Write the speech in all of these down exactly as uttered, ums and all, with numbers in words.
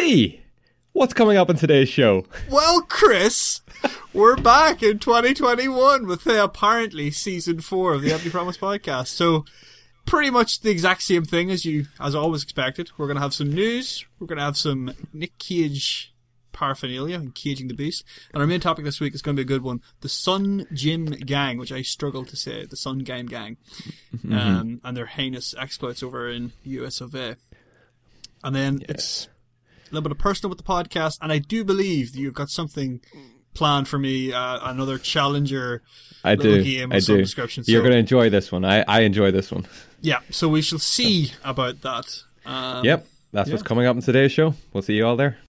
D, what's coming up in today's show? Well, Chris, we're back in twenty twenty-one with uh, apparently season four of the Empty Promise podcast. So, pretty much the exact same thing as you, as always expected. We're going to have some news. We're going to have some Nick Cage paraphernalia and Caging the Beast. And our main topic this week is going to be a good one. The Sun Gym Gang, which I struggle to say. The Sun Game Gang. Mm-hmm. Um, and their heinous exploits over in U S of A. And then yeah. it's a little bit of personal with the podcast. And I do believe that you've got something planned for me. Uh, another challenger I do. game of I some do. description. You're so, going to enjoy this one. I, I enjoy this one. Yeah. So we shall see about that. Um, yep. That's yeah. what's coming up in today's show. We'll see you all there.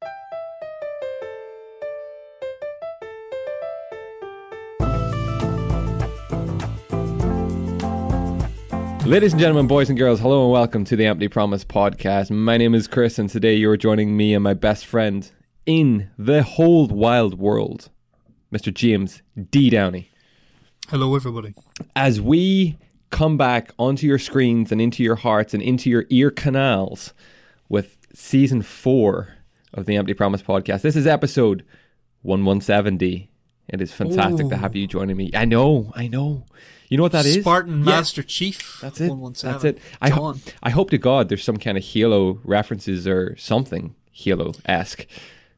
Ladies and gentlemen, boys and girls, hello and welcome to the Empty Promise podcast. My name is Chris, and today you are joining me and my best friend in the whole wild world, Mister James D. Downey. Hello, everybody. As we come back onto your screens and into your hearts and into your ear canals with season four of the Empty Promise podcast. This is episode one seventy. It is fantastic Ooh. to have you joining me. I know, I know. You know what that Spartan is? Spartan Master yeah. Chief. That's it. one seventeen. That's it. I, ho- I hope to God there's some kind of Halo references or something Halo-esque.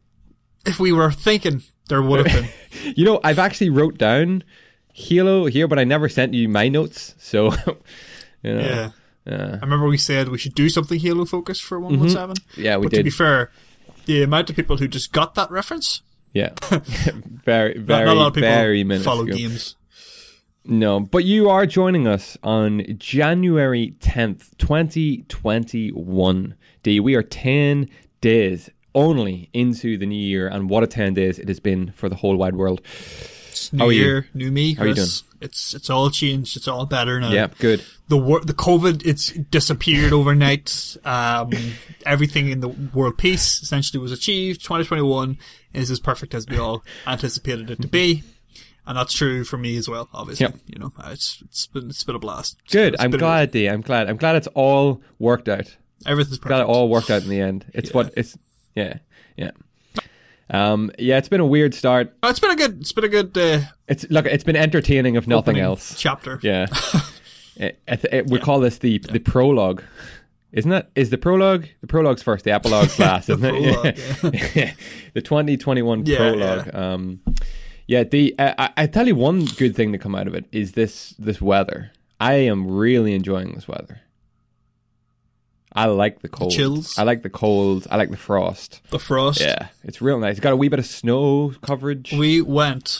If we were thinking, there would have been. You know, I've actually wrote down Halo here, but I never sent you my notes. So, you know, yeah. Uh, I remember we said we should do something Halo-focused for one seventeen. Mm-hmm. Yeah, we but did. To be fair, the amount of people who just got that reference. Yeah. very, very, not a lot of people very minuscule. follow games. No, but you are joining us on January tenth, twenty twenty-one. D, we are ten days only into the new year, and what a ten days it has been for the whole wide world. It's new year, new me, Chris. How are you doing? It's it's all changed. It's all better now. Yeah, good. The wor- the COVID, it's disappeared overnight. Um, everything in the world peace essentially was achieved. twenty twenty-one is as perfect as we all anticipated it to be. And that's true for me as well, obviously. Yep. You know, it's it's been it's been a blast. It's Good. Been, I'm glad, D. I'm glad. I'm glad it's all worked out. Everything's perfect. Glad it all worked out in the end. It's yeah. what it's. Yeah, yeah, um, yeah. It's been a weird start. Oh, it's been a good. It's been a good. Uh, it's look. It's been entertaining, if nothing else. Chapter. Yeah. it, it, it, we yeah. call this the yeah. the prologue. Isn't it? Is the prologue? The prologue's first. The epilogue's last. Isn't prologue, it? Yeah. The twenty twenty-one yeah, prologue. Yeah. Um, Yeah, the I, I tell you one good thing to come out of it is this this weather. I am really enjoying this weather. I like the cold. The chills. I like the cold. I like the frost. The frost. Yeah, it's real nice. It's got a wee bit of snow coverage. We went.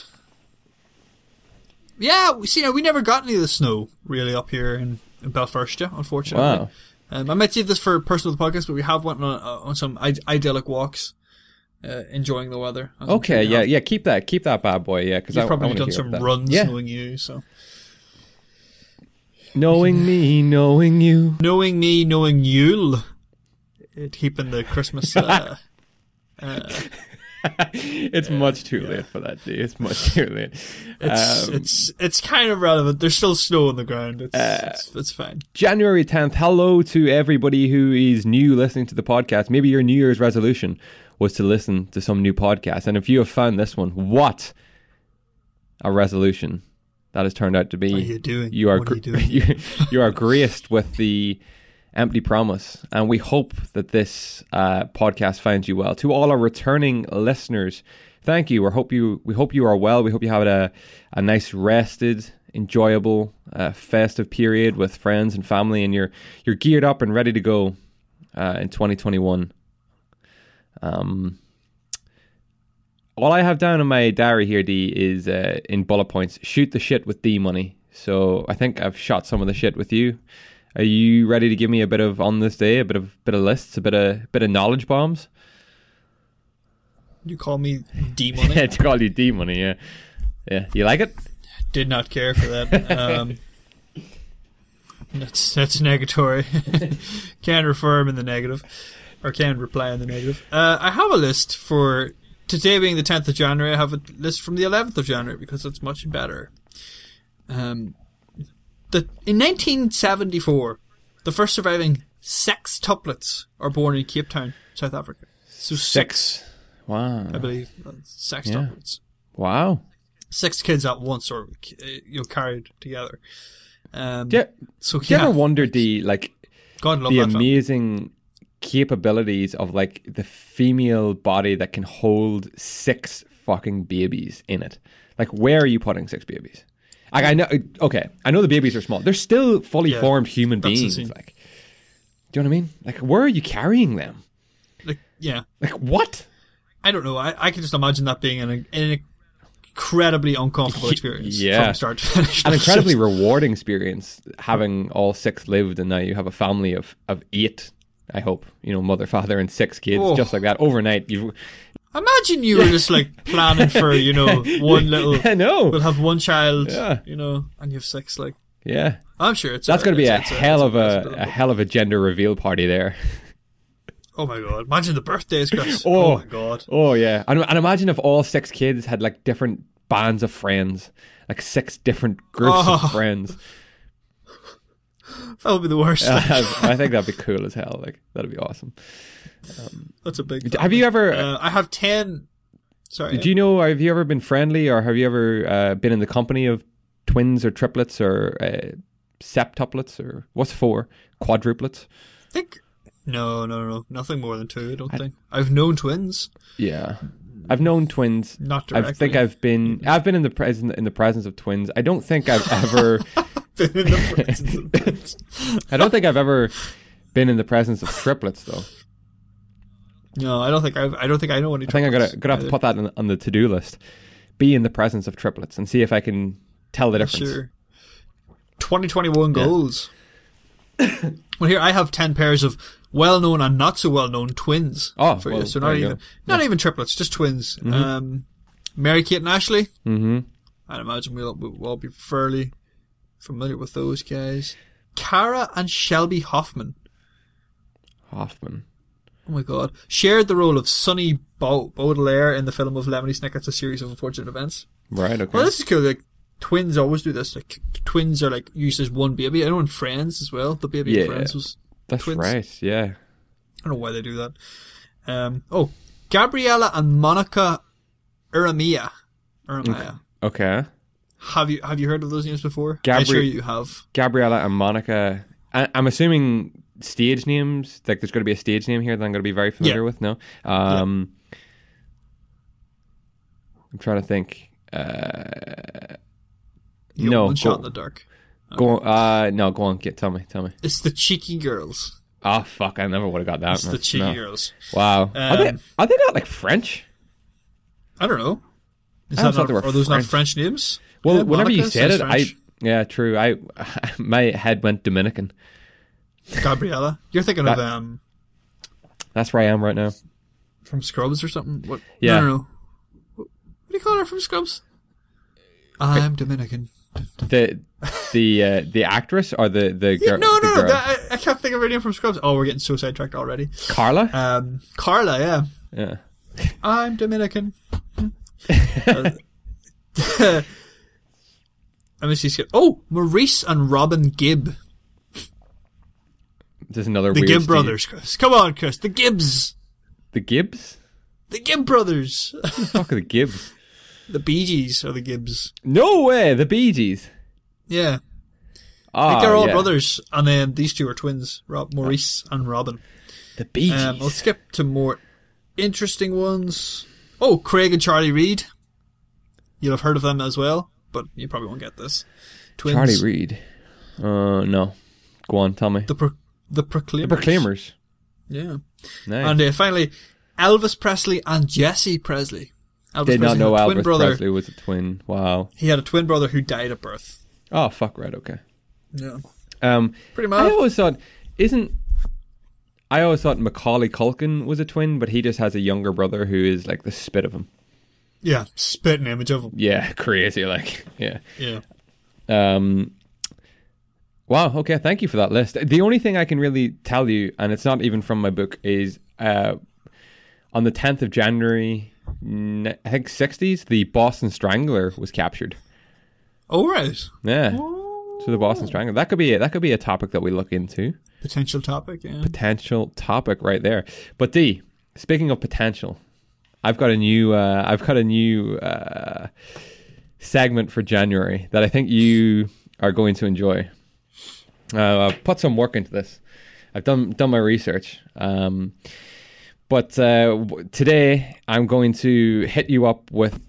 Yeah, we see. Now we never got any of the snow really up here in, in Belfast, unfortunately. Wow. Um, I might save this for personal podcast, but we have went on, uh, on some Id- idyllic walks. Uh, enjoying the weather. Okay, yeah, yeah. Keep that, keep that bad boy, yeah. Because you've I, probably I done some that. runs yeah. knowing you. So, knowing me, knowing you, knowing me, knowing you, keeping the Christmas. Uh, uh, it's uh, much too yeah. late for that, D. It's much too late. It's um, it's it's kind of relevant. There's still snow on the ground. It's uh, it's, it's fine. January tenth. Hello to everybody who is new listening to the podcast. Maybe your New Year's resolution was to listen to some new podcast. And if you have found this one, what a resolution that has turned out to be. What are you doing? You are, what are you, doing? you, you are graced with the Empty Promise. And we hope that this uh, podcast finds you well. To all our returning listeners, thank you. We hope you, we hope you are well. We hope you have a, a nice, rested, enjoyable, uh, festive period with friends and family. And you're, you're geared up and ready to go uh, in twenty twenty-one. Um, all I have down in my diary here, D, is uh, in bullet points, shoot the shit with D money. So I think I've shot some of the shit with you. Are you ready to give me a bit of, on this day, a bit of bit of lists, a bit of bit of knowledge bombs? You call me D money? Yeah, to call you D money, yeah. Yeah, you like it? Did not care for that. Um, that's that's negatory. Can affirm in the negative. Or can reply in the negative. Uh, I have a list for today being the tenth of January. I have a list from the eleventh of January because it's much better. Um, the in nineteen seventy-four, the first surviving sextuplets are born in Cape Town, South Africa. So six, Wow. I believe. Six Yeah. upwards. Wow. Six kids at once, or uh, you know, carried together. Um, Do you, so do you yeah, ever wonder the like God love the that film. amazing capabilities of like the female body that can hold six fucking babies in it? Like, where are you putting six babies? Like, I know, okay, I know the babies are small. They're still fully Yeah, formed human that's beings. insane. Like, do you know what I mean? Like, where are you carrying them? Like, yeah, Like, what? I don't know. I, I can just imagine that being an, an incredibly uncomfortable experience Yeah. from start to finish. An It's incredibly just- rewarding experience having all six lived, and now you have a family of, of eight. I hope, you know, mother, father, and six kids, Oh. just like that overnight. You, Imagine you were just like planning for, you know, one little. I know. We'll have one child, Yeah. you know, and you have six. Like, Yeah, I'm sure it's that's going to be a it's hell it's of a, possibility. a hell of a gender reveal party there. Oh my god! Imagine the birthdays, Chris. Oh. Oh, my god! Oh yeah, and, and imagine if all six kids had like different bands of friends, like six different groups Oh. of friends. That would be the worst. I think that'd be cool as hell. Like, that'd be awesome. That's a big. Have you ever? Uh, I have ten. Sorry. Did you know? Have you ever been friendly, or have you ever uh, been in the company of twins or triplets or uh, septuplets or what's four quadruplets? I think no, no, no, nothing more than two. I don't think I've known twins. Yeah, I've known twins. Not I directly. think I've been. I've been in the presence in the presence of twins. I don't think I've ever. been in the presence of twins. I don't think I've ever been in the presence of triplets though. No, I don't think I've. I don't think I know any. I think I'm gonna triplets gonna have to either. put that on, on the to do list. Be in the presence of triplets and see if I can tell the difference. Sure. twenty twenty-one goals. Well, here I have ten pairs of well-known and not so well-known twins. Oh, for well, you. So there not you even go. not even triplets, just twins. Um, Mary Kate and Ashley. Mm-hmm. I'd imagine we'll, we'll all be fairly familiar with those guys. Cara and Shelby Hoffman. Hoffman. Oh my god. Shared the role of Sonny Baud- Baudelaire in the film of Lemony Snicket's A Series of Unfortunate Events. Right. Okay. Well, this is cool. Like, twins always do this. Like, twins are like used as one baby. I know in Friends as well. The baby Yeah. in Friends was. That's twins. right. Yeah. I don't know why they do that. Um. Oh, Gabriella and Monica Uramiya. Uramiya. Okay. Have you have you heard of those names before? Gabri- I'm sure you have. Gabriella and Monica. I, I'm assuming stage names. Like, there's going to be a stage name here that I'm going to be very familiar Yeah. with. No. Um. I'm trying to think. Uh. You No, One shot go- in the dark. Go on. Uh. No. Go on. Get. Tell me. Tell me. It's the Cheeky Girls. Oh fuck! I never would have got that. It's man. the Cheeky No. Girls. Wow. are they? Um, Are they not like French? I don't know. Is I that thought not, they were are those not French. French names? Well, Yeah, whenever you Monica said it, sounds I French. yeah, true. I my head went Dominican. Gabriella. You're thinking of That- um That's where I am right now. from Scrubs or something. What? Yeah. No, no, no. What, what do you call her from Scrubs? I'm Dominican. The the uh, the actress or the the Yeah, girl? no, the no, no. girl? that- I, I can't think of her name from Scrubs. Oh, we're getting so sidetracked already. Carla. Um, Carla, yeah. Yeah. I'm Dominican. Uh, Let me see. Oh, Maurice and Robin Gibb. There's another The weird Gibb Steve. brothers, Chris. Come on, Chris. The Gibbs. The Gibbs. The Gibb brothers. Fuck the Gibbs. The Bee Gees are the Gibbs. No way. The Bee Gees. Yeah. Oh, I think they're all yeah. brothers. And then these two are twins. Rob, Maurice and Robin. The Bee Gees. Um, let's skip to more interesting ones. Oh, Craig and Charlie Reid. You'll have heard of them as well, but you probably won't get this. Twins. Charlie Reid. Uh, no. Go on. Tell me. The, Pro- the Proclaimers. The Proclaimers. Yeah. Nice. And uh, finally, Elvis Presley and Jesse Presley. Elvis Did Presley not know had a twin Elvis brother. Presley was a twin. Wow. He had a twin brother who died at birth. Oh fuck. Right. Okay. Yeah. Um. Pretty I much. always thought, isn't I always thought Macaulay Culkin was a twin, but he just has a younger brother who is like the spit of him. Yeah, spitting image of him. Yeah, crazy. Like, yeah. Yeah. Um. Wow. Okay. Thank you for that list. The only thing I can really tell you, and it's not even from my book, is uh, on the tenth of January, n- I think sixties, the Boston Strangler was captured. Oh, right. Yeah. Oh. So the Boston Strangler. That could be a, that could be a topic that we look into. Potential topic, yeah. Potential topic right there. But D, speaking of potential, I've got a new uh, I've got a new uh, segment for January that I think you are going to enjoy. Uh, I've put some work into this. I've done done my research. Um, but uh, today I'm going to hit you up with.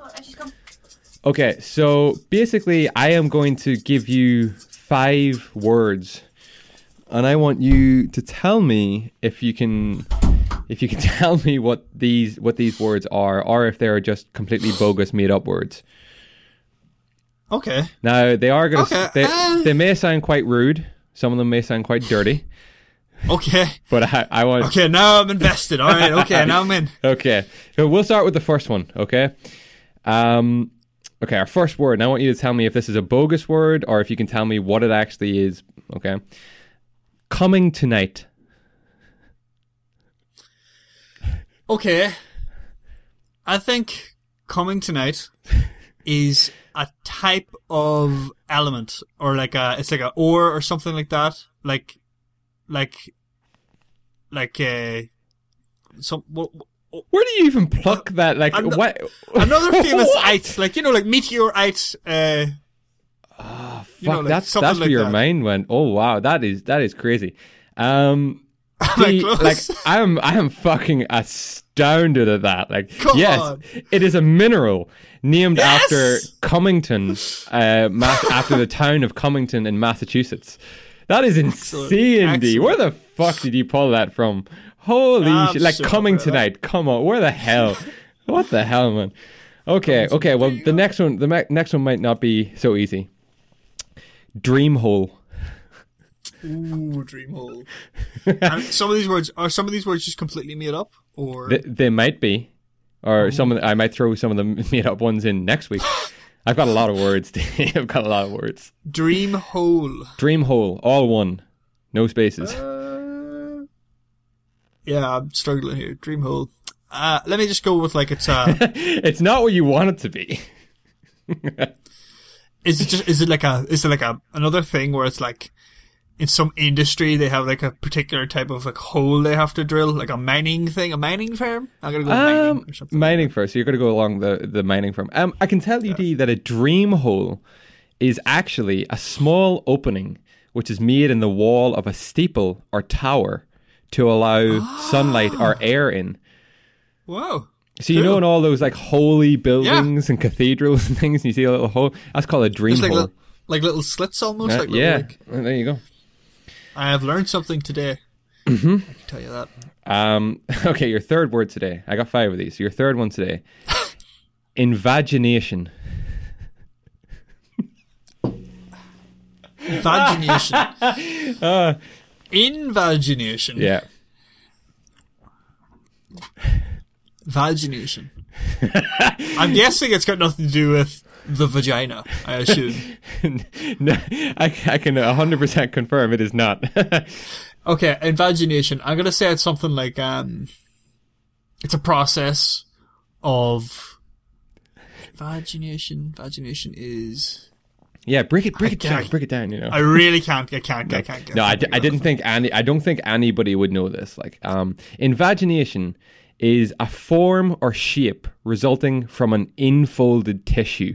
Okay, so basically, I am going to give you five words, and I want you to tell me if you can. If you can tell me what these what these words are, or if they are just completely bogus, made up words. Okay. Now they are going to. Okay. They, uh... they may sound quite rude. Some of them may sound quite dirty. Okay. But I, I want. Okay, now I'm invested. All right. Okay, now I'm in. Okay, so we'll start with the first one. Okay. Um. Okay, our first word. And I want you to tell me if this is a bogus word or if you can tell me what it actually is. Okay. Coming tonight. Okay, I think coming tonight is a type of element, or like a, it's like a ore or something like that, like, like, like a, some, what, what, where do you even pluck uh, that? Like, an- what? Another famous ite, like, you know, like meteorite, uh, oh, fuck, you know, like that's, that's like where your that. mind went. Oh, wow, that is, that is crazy. Um, Am I the, close? like, I'm, I'm fucking astounded at that. Like, Come yes, on. it is a mineral named Yes! after Cummington, uh, Mass- after the town of Cummington in Massachusetts. That is Excellent. insane, D. Excellent. Where the fuck did you pull that from? Holy I'm shit! Like so coming proud of that. tonight. Come on, where the hell? What the hell, man? Okay, okay. Well, the next one, the me- next one might not be so easy. Dream hole. Ooh, dream hole. And some of these words are some of these words just completely made up, or They, they might be, or Ooh. some of the, I might throw some of the made up ones in next week. I've got a lot of words. I've got a lot of words. dream hole. Dream hole, all one, no spaces. Uh, yeah, I'm struggling here. Dream hole. Uh, let me just go with like it's uh It's not what you want it to be. is it just is it like a is it like a another thing where it's like in some industry they have like a particular type of like hole they have to drill, like a mining thing, a mining firm? I'm gonna go with mining Um, or something. mining first. So you're going to go along the, the mining firm. Um, I can tell you, D, that a dream hole is actually a small opening which is made in the wall of a steeple or tower to allow sunlight or air in. Whoa. So you Cool. know in all those like holy buildings and cathedrals and things, you see a little hole? That's called a dream There's like hole. li- like little slits almost. Uh, like little, yeah, like, Well, there you go. I have learned something today. Mm-hmm. I can tell you that. Um, okay, your third word today. I got five of these. Your third one today. Invagination. Vagination. Uh, Invagination. yeah. Vagination. I'm guessing it's got nothing to do with the vagina, I assume. No, I, I can one hundred percent confirm it is not. Okay, invagination. I'm gonna say it's something like, um, it's a process of vagination. Vagination is... Yeah, break it, break I it down, can't- break it down. You know. I really can't, I can't, I can't get No, I, something d- I didn't think any. I don't think anybody would know this. Like, um, invagination is a form or shape resulting from an infolded tissue.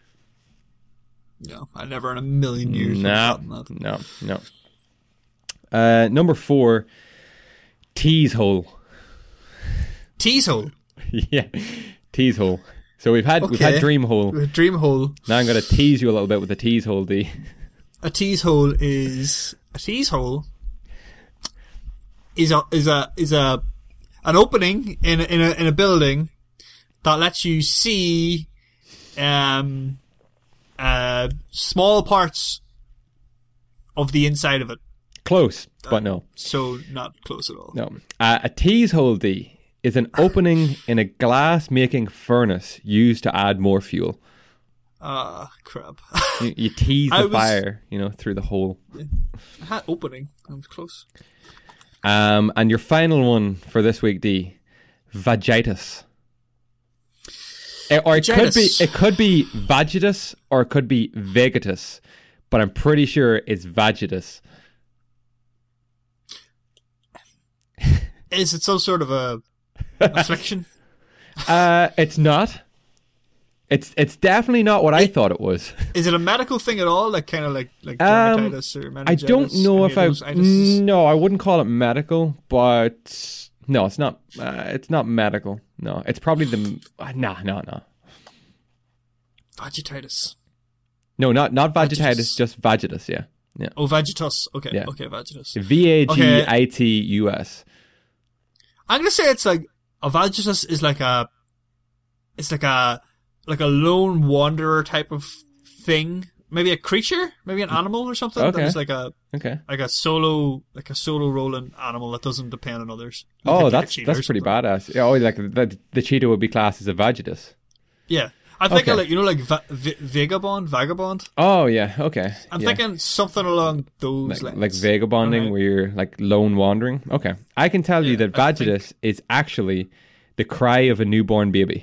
No, I never in a million years would No, have gotten that. no, no. Uh, number four, tease hole. Tease hole. Yeah, tease hole. So we've had we've Okay. had dream hole. Dream hole. Now I'm going to tease you a little bit with a tease hole, D. A tease hole is a tease hole is a is a is a an opening in a, in a in a building that lets you see um uh small parts of the inside of it. Close, but no, So not close at all. no. Uh, a tease hole, D, is an opening in a glass-making furnace used to add more fuel. Ah, crap. You, you tease I the was- fire, you know, through the hole. I had opening. I was close. Um, and your final one for this week, D, vagitus. Eh, Or it could be Vagitus. it could be vagitus or it could be vegetus, but I'm pretty sure it's vagitus. Is it some sort of a affliction? Uh, it's not. It's it's definitely not what I thought it was. Is it a medical thing at all? Like kind of like like Um, dermatitis or meningitis? I don't know any if of I. those itises? No, I wouldn't call it medical, but no, it's not. Uh, it's not medical. No, it's probably the. Uh, nah, no, no, Vagititis. no, not not vagititis, Vagitus. just vagitus. Yeah, yeah. Oh, vagitus. Okay, Yeah. okay, vagitus. V a g i t u s. I'm gonna say it's like a vagitus is like a, it's like a like a lone wanderer type of thing. Maybe a creature, maybe an animal or something. Okay. That's like a Okay. like a solo like a solo rolling animal that doesn't depend on others. Oh, Like a that's cheetah that's or pretty something. badass. Yeah, oh, like the, the cheetah would be classed as a vagitus. Yeah, I'm thinking Okay. like you know like va- v- vagabond, vagabond. Oh yeah, okay. I'm yeah. thinking something along those like, lines. like vagabonding, Okay. where you're like lone wandering. Okay, I can tell you Yeah, that I vagitus is actually the cry of a newborn baby.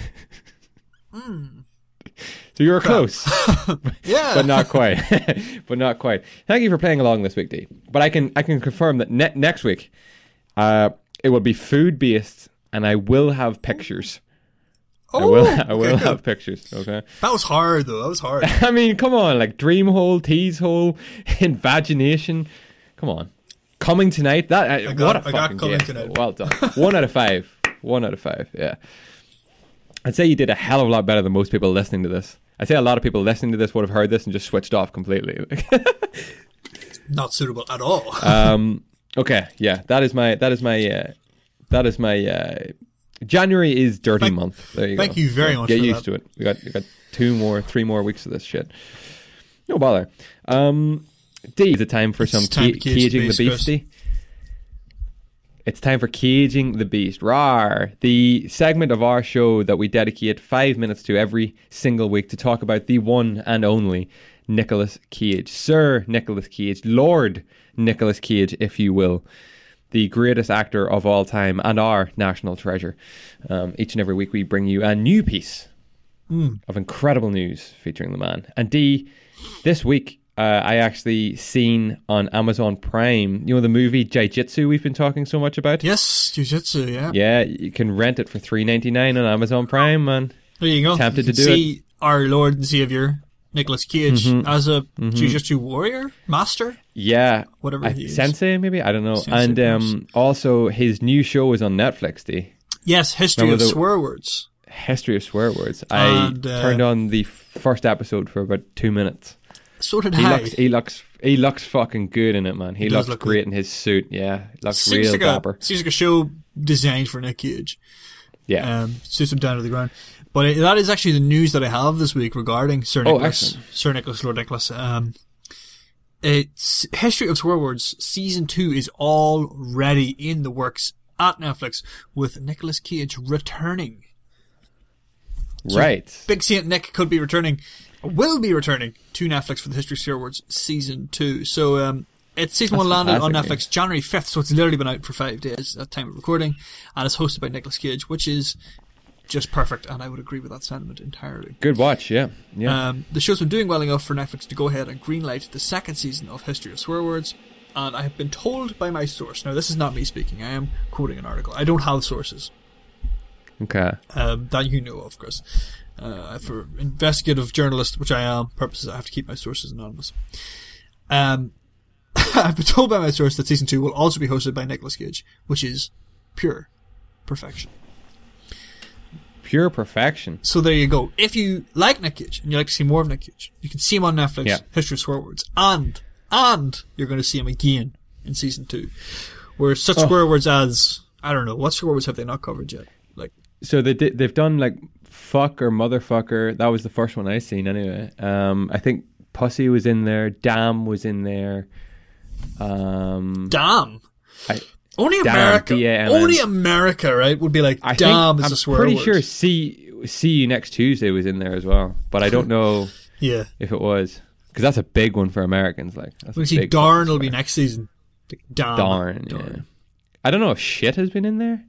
Hmm. So you were close, Yeah, but not quite. but not quite. Thank you for playing along this week, D. But I can I can confirm that ne- next week, uh, it will be food based, and I will have pictures. Oh, I will. I will okay, have good. pictures. Okay. That was hard though. That was hard. I mean, come on, like dream hole, tease hole, invagination. Come on, coming tonight. That I got- what a I got fucking Coming game. Tonight. Well done. One out of five. One out of five. Yeah. I'd say you did a hell of a lot better than most people listening to this. I'd say a lot of people listening to this would have heard this and just switched off completely. Not suitable at all. um. Okay. Yeah. That is my. That is my. Uh, that is my. Uh, January is dirty Thank- month. There you thank go. you very Yeah, much Get for used that. to it. We got. We got two more, three more weeks of this shit. No bother. Um. D, is it time for It's some time ca- to cage the caging the beast, beast? Chris. D? It's time for Caging the Beast. Rawr! The segment of our show that we dedicate five minutes to every single week to talk about the one and only Nicolas Cage. Sir Nicolas Cage. Lord Nicolas Cage, if you will. The greatest actor of all time and our national treasure. Um, each and every week we bring you a new piece Mm. of incredible news featuring the man. And D, this week uh, I actually seen on Amazon Prime, you know, the movie Jiu-Jitsu we've been talking so much about? Yes, jiu-jitsu, yeah. Yeah, you can rent it for three ninety-nine on Amazon Prime, man. There you go. Tempted you to can do see our Lord and Savior, Nicolas Cage, Mhm. as a Mhm. jiu-jitsu warrior, master, Yeah, whatever I, he is. Sensei maybe? I don't know. Sensei, and um, also his new show is on Netflix, D. Yes, History Remember of the- Swear Words. History of Swear Words. I And, uh, turned on the first episode for about two minutes. So did He I. looks, he looks, he looks fucking good in it, man. He, He does looks look great in his suit. Yeah, he looks seems real like dapper. a seems like a show designed for Nick Cage. Yeah. Um, suits him down to the ground. But it, that is actually the news that I have this week regarding Sir Oh, Nicholas. excellent. Sir Nicholas, Lord Nicholas. Um, it's History of Swear Words season two is already in the works at Netflix with Nicolas Cage returning. So Right. Big Saint Nick could be returning, will be returning to Netflix for the History of Swear Words season two. So um, it's season That's one landed on fantastic, Netflix January fifth, so it's literally been out for five days at time of recording, and it's hosted by Nicolas Cage, which is just perfect, and I would agree with that sentiment entirely. Good watch, yeah. Yeah. Um, the show's been doing well enough for Netflix to go ahead and greenlight the second season of History of Swear Words, and I have been told by my source, now this is not me speaking, I am quoting an article, I don't have sources okay. um, that you know of, Chris. Uh, for investigative journalist, which I am, purposes, I have to keep my sources anonymous. Um, I've been told by my source that season two will also be hosted by Nicolas Cage, which is pure perfection. Pure perfection. So there you go. If you like Nick Cage and you like to see more of Nick Cage, you can see him on Netflix, Yeah. History of Swear Words, and and you're going to see him again in season two, where such Oh. swear words as I don't know what swear words have they not covered yet? Like So they did, they've done like fuck or motherfucker. That was the first one I seen anyway. Um, I think pussy was in there. Damn was in there. Um, damn. I, Only Damn, America, D A M N. only America, right? Would be like, I damn think, is I'm a swear pretty word. sure see see you next Tuesday was in there as well, but I don't know Yeah. if it was because that's a big one for Americans. Like that's We a see big darn fucking will be swear. next season. Like, damn. Darn, yeah. I don't know if shit has been in there.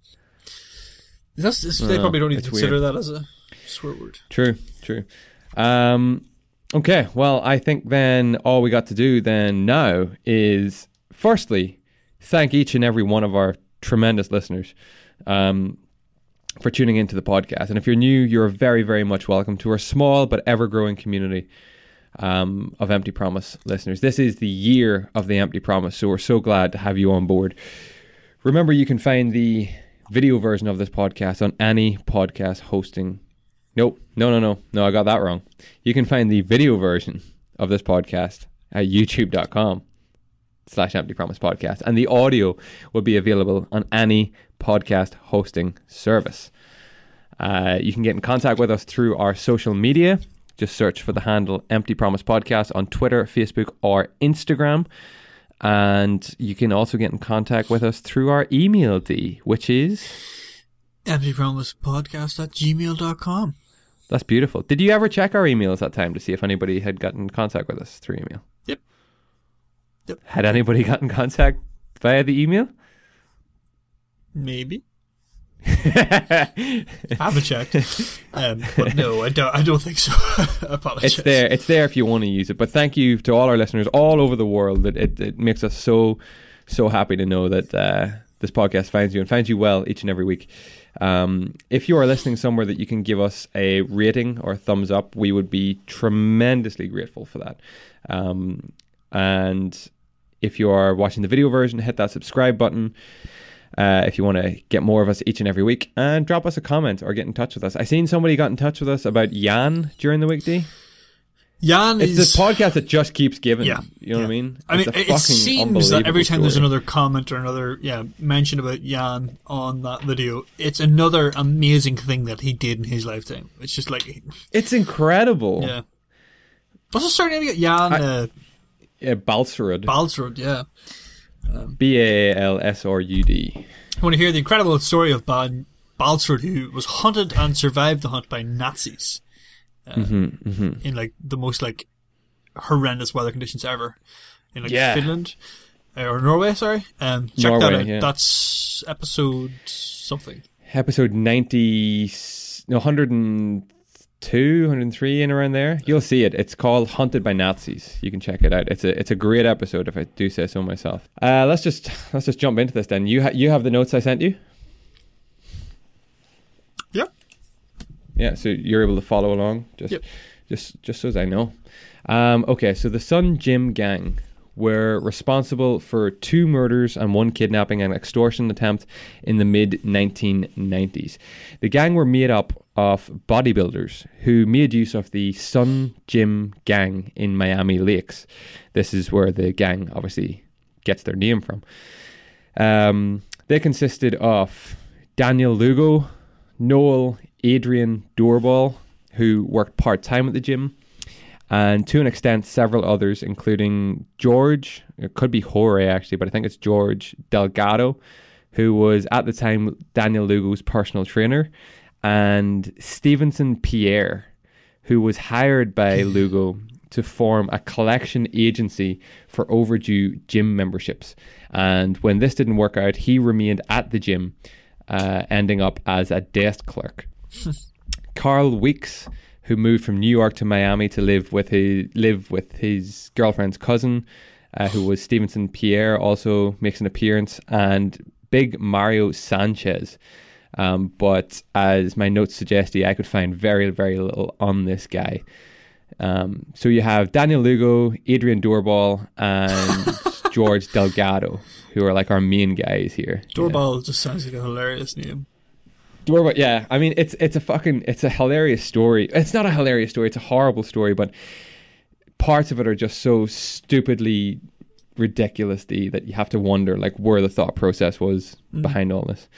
That's, that's, No, they probably don't even it's consider weird. that as a swear word. True, true. Um, okay, well, I think then all we got to do then now is, firstly, thank each and every one of our tremendous listeners, um, for tuning into the podcast. And if you're new, you're very, very much welcome to our small but ever-growing community um, of Empty Promise listeners. This is the year of the Empty Promise, so we're so glad to have you on board. Remember, you can find the video version of this podcast on any podcast hosting. Nope, no, no, no, no, I got that wrong. You can find the video version of this podcast at youtube.com slash Empty Promise Podcast, and the audio will be available on any podcast hosting service. Uh, you can get in contact with us through our social media. Just search for the handle Empty Promise Podcast on Twitter, Facebook, or Instagram. And you can also get in contact with us through our email, D, which is emptypromisepodcast at gmail dot com. That's beautiful. Did you ever check our emails that time to see if anybody had gotten in contact with us through email? Yep. Yep. Had anybody gotten in contact via the email? Maybe. I haven't checked, um, but no, I don't. I don't think so. I apologize. It's there. It's there if you want to use it. But thank you to all our listeners all over the world. It it, it makes us so so happy to know that uh, this podcast finds you and finds you well each and every week. Um, if you are listening somewhere that you can give us a rating or a thumbs up, we would be tremendously grateful for that. Um, and if you are watching the video version, hit that subscribe button. Uh, if you want to get more of us each and every week, and drop us a comment or get in touch with us. I seen somebody got in touch with us about Jan during the week, D. Jan it's is... this podcast that just keeps giving. Yeah, you know yeah. what I mean? I mean, it's it seems that every time story. there's another comment or another yeah mention about Jan on that video, it's another amazing thing that he did in his lifetime. It's just like... It's incredible. Yeah. What's his surname again? Jan... I, uh, yeah, Balsrud. Balsrud, yeah. Um, B A L S R U D. I want to hear the incredible story of Bal- Balsrud, who was hunted and survived the hunt by Nazis uh, mm-hmm, mm-hmm. in like the most like horrendous weather conditions ever in like yeah. Finland uh, or Norway. Sorry, um, check Norway, that out. Yeah. That's episode something. Episode ninety, no, one hundred two, one hundred three, in around there. You'll see it. It's called Hunted by Nazis. You can check it out. It's a it's a great episode, if I do say so myself. Uh, let's just let's just jump into this then. You ha- you have the notes I sent you? Yep. Yeah, so you're able to follow along. Just yep. just just so as I know. Um, okay, so the Sun Jim gang were responsible for two murders and one kidnapping and extortion attempt in the mid nineteen nineties. The gang were made up of bodybuilders who made use of the Sun Jim gang in Miami Lakes. This is where the gang obviously gets their name from. Um, they consisted of Daniel Lugo, Noel Adrian Doorball, who worked part-time at the gym, and to an extent several others, including George, it could be Jorge actually, but I think it's George Delgado, who was at the time Daniel Lugo's personal trainer, and Stevenson Pierre, who was hired by Lugo to form a collection agency for overdue gym memberships. And when this didn't work out, he remained at the gym, uh, ending up as a desk clerk. Carl Weeks, who moved from New York to Miami to live with his live with his girlfriend's cousin, uh, who was Stevenson Pierre, also makes an appearance, and Big Mario Sanchez. Um, but as my notes suggest, I could find very, very little on this guy. Um, so you have Daniel Lugo, Adrian Doorball, and George Delgado, who are like our main guys here. Doorball yeah. just sounds like a hilarious name. Doorball, yeah. I mean, it's it's a fucking it's a hilarious story. It's not a hilarious story. It's a horrible story, but parts of it are just so stupidly ridiculous that you have to wonder like where the thought process was mm. behind all this.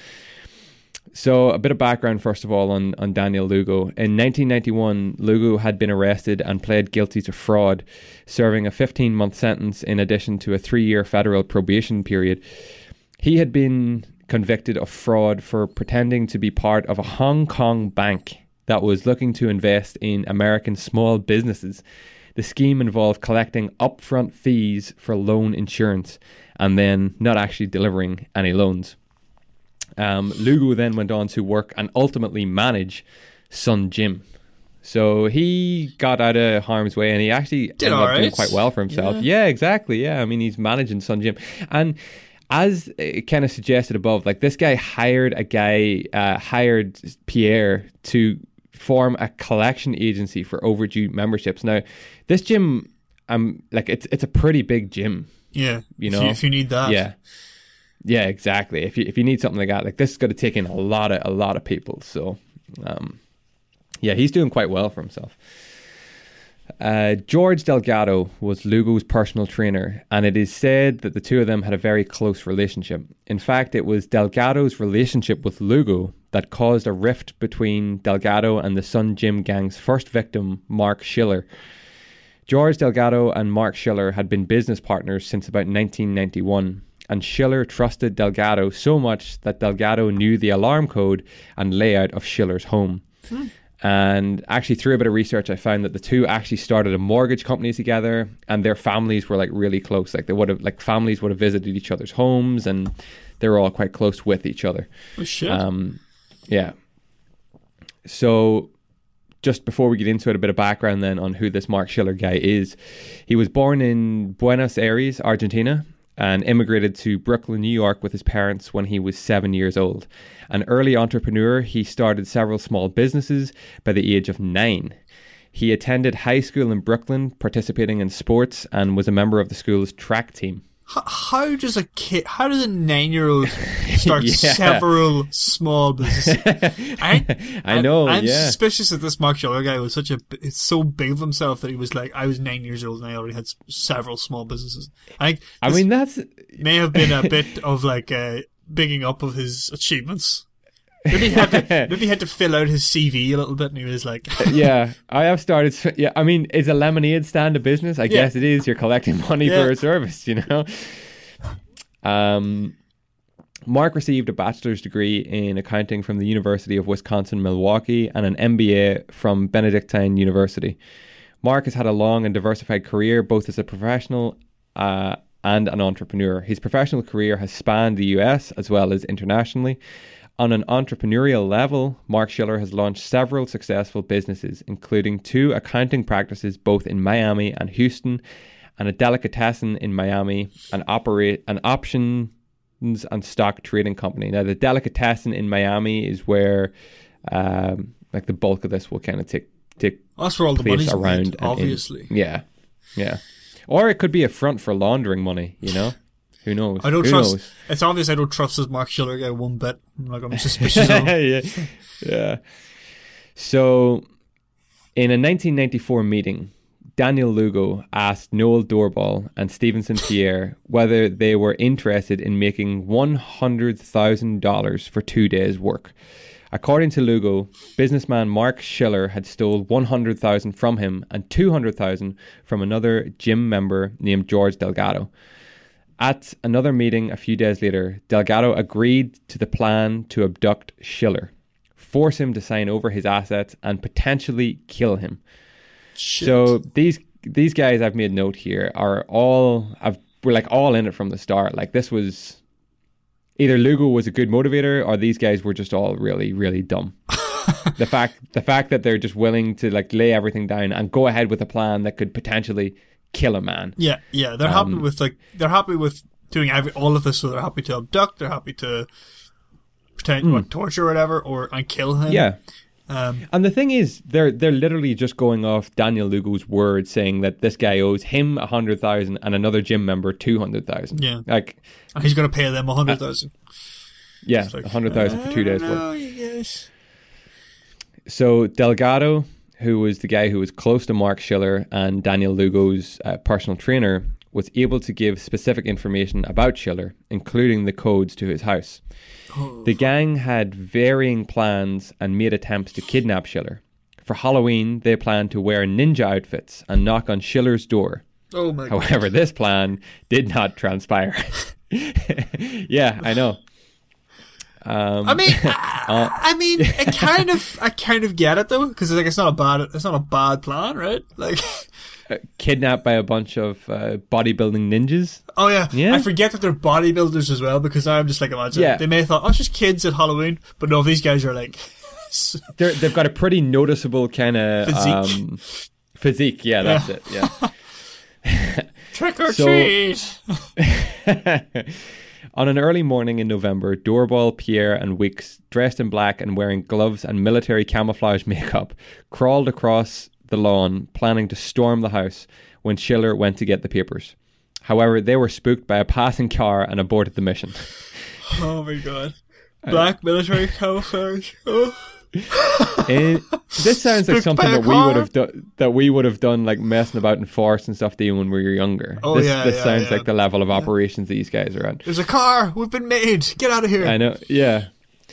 So a bit of background, first of all, on, on Daniel Lugo. In nineteen ninety-one, Lugo had been arrested and pled guilty to fraud, serving a fifteen-month sentence in addition to a three-year federal probation period. He had been convicted of fraud for pretending to be part of a Hong Kong bank that was looking to invest in American small businesses. The scheme involved collecting upfront fees for loan insurance and then not actually delivering any loans. Um, Lugo then went on to work and ultimately manage Sun Jim. So he got out of harm's way and he actually Did ended up right. doing quite well for himself. Yeah. yeah, exactly. Yeah, I mean, he's managing Sun Jim. And as it kind of suggested above, like this guy hired a guy, uh, hired Pierre to form a collection agency for overdue memberships. Now, this gym, um, like it's it's a pretty big gym. Yeah, you know, if you, if you need that. Yeah, yeah, exactly. If you if you need something like that, like this is going to take in a lot of a lot of people. So, um, yeah, he's doing quite well for himself. Uh, George Delgado was Lugo's personal trainer, and it is said that the two of them had a very close relationship. In fact, it was Delgado's relationship with Lugo that caused a rift between Delgado and the Sun Gym gang's first victim, Mark Schiller. George Delgado and Mark Schiller had been business partners since about nineteen ninety-one, and Schiller trusted Delgado so much that Delgado knew the alarm code and layout of Schiller's home. Hmm. And actually, through a bit of research, I found that the two actually started a mortgage company together, and their families were like really close. Like they would have, like families would have visited each other's homes, and they were all quite close with each other. Oh shit! Um, yeah. So, just before we get into it, a bit of background then on who this Mark Schiller guy is. He was born in Buenos Aires, Argentina, and immigrated to Brooklyn, New York with his parents when he was seven years old. An early entrepreneur, he started several small businesses by the age of nine. He attended high school in Brooklyn, participating in sports, and was a member of the school's track team. How, how does a kid, how does a nine-year-old start yeah. several small businesses? I, I know, I'm yeah. suspicious that this Mark Schiller guy was such a, it's so big of himself that he was like, I was nine years old and I already had several small businesses. I, I mean, that's... may have been a bit of like a bigging up of his achievements. Maybe he had to, maybe he had to fill out his C V a little bit, and he was like, "Yeah, I have started." Yeah, I mean, is a lemonade stand a business? I yeah. guess it is. You're collecting money yeah. for a service, you know. Um, Mark received a bachelor's degree in accounting from the University of Wisconsin-Milwaukee and an M B A from Benedictine University. Mark has had a long and diversified career, both as a professional uh, and an entrepreneur. His professional career has spanned the U S as well as internationally. On an entrepreneurial level, Mark Schiller has launched several successful businesses, including two accounting practices both in Miami and Houston, and a delicatessen in Miami, and operate an options and stock trading company. Now, the delicatessen in Miami is where, um, like, the bulk of this will kind of take take well, that's where all the place money's around. made, obviously, in, yeah, yeah. Or it could be a front for laundering money. You know. Who knows? I don't Who trust. Knows? It's obvious I don't trust this Mark Schiller guy one bit. I'm like, I'm suspicious of him. yeah. yeah. So, in a nineteen ninety-four meeting, Daniel Lugo asked Noel Doorball and Stevenson Pierre whether they were interested in making one hundred thousand dollars for two days' work. According to Lugo, businessman Mark Schiller had stole one hundred thousand dollars from him and two hundred thousand dollars from another gym member named George Delgado. At another meeting a few days later, Delgado agreed to the plan to abduct Schiller, force him to sign over his assets, and potentially kill him. Shit. So these these guys I've made note here are all I've, were like all in it from the start. Like this was either Lugo was a good motivator, or these guys were just all really really dumb. the fact the fact that they're just willing to like lay everything down and go ahead with a plan that could potentially kill a man. Yeah, yeah. They're um, happy with like they're happy with doing every, all of this. So they're happy to abduct. They're happy to pretend mm. what, torture or whatever, or and kill him. Yeah. Um, and the thing is, they're they're literally just going off Daniel Lugo's word, saying that this guy owes him a hundred thousand and another gym member two hundred thousand. Yeah. Like, and he's going to pay them a hundred thousand. Uh, yeah, a like, hundred thousand for two days' know, work. Yes. So Delgado, who was the guy who was close to Mark Schiller and Daniel Lugo's uh, personal trainer, was able to give specific information about Schiller, including the codes to his house. Oh. The gang had varying plans and made attempts to kidnap Schiller. For Halloween, they planned to wear ninja outfits and knock on Schiller's door. Oh my However, God. This plan did not transpire. Yeah, I know. Um, I mean, I, uh, I mean, I kind of, I kind of get it though, because like it's not a bad, it's not a bad plan, right? Like, uh, kidnapped by a bunch of uh, bodybuilding ninjas. Oh yeah. yeah, I forget that they're bodybuilders as well, because I'm just like imagine yeah. they may have thought, oh, it's just kids at Halloween, but no, these guys are like, They're, they've got a pretty noticeable kind of physique. Um, physique. Yeah, that's yeah. it. Yeah. Trick or so, treat. On an early morning in November, Doorbell, Pierre, and Weeks, dressed in black and wearing gloves and military camouflage makeup, crawled across the lawn, planning to storm the house when Schiller went to get the papers. However, they were spooked by a passing car and aborted the mission. Oh my god. Black military camouflage. Oh. And this sounds Spooked like something by a that we car? would have done that we would have done like messing about in forests and stuff even when we were younger. Oh, this yeah, this yeah, sounds yeah. like the level of operations these guys are at. There's a car. We've been made. Get out of here. I know, yeah.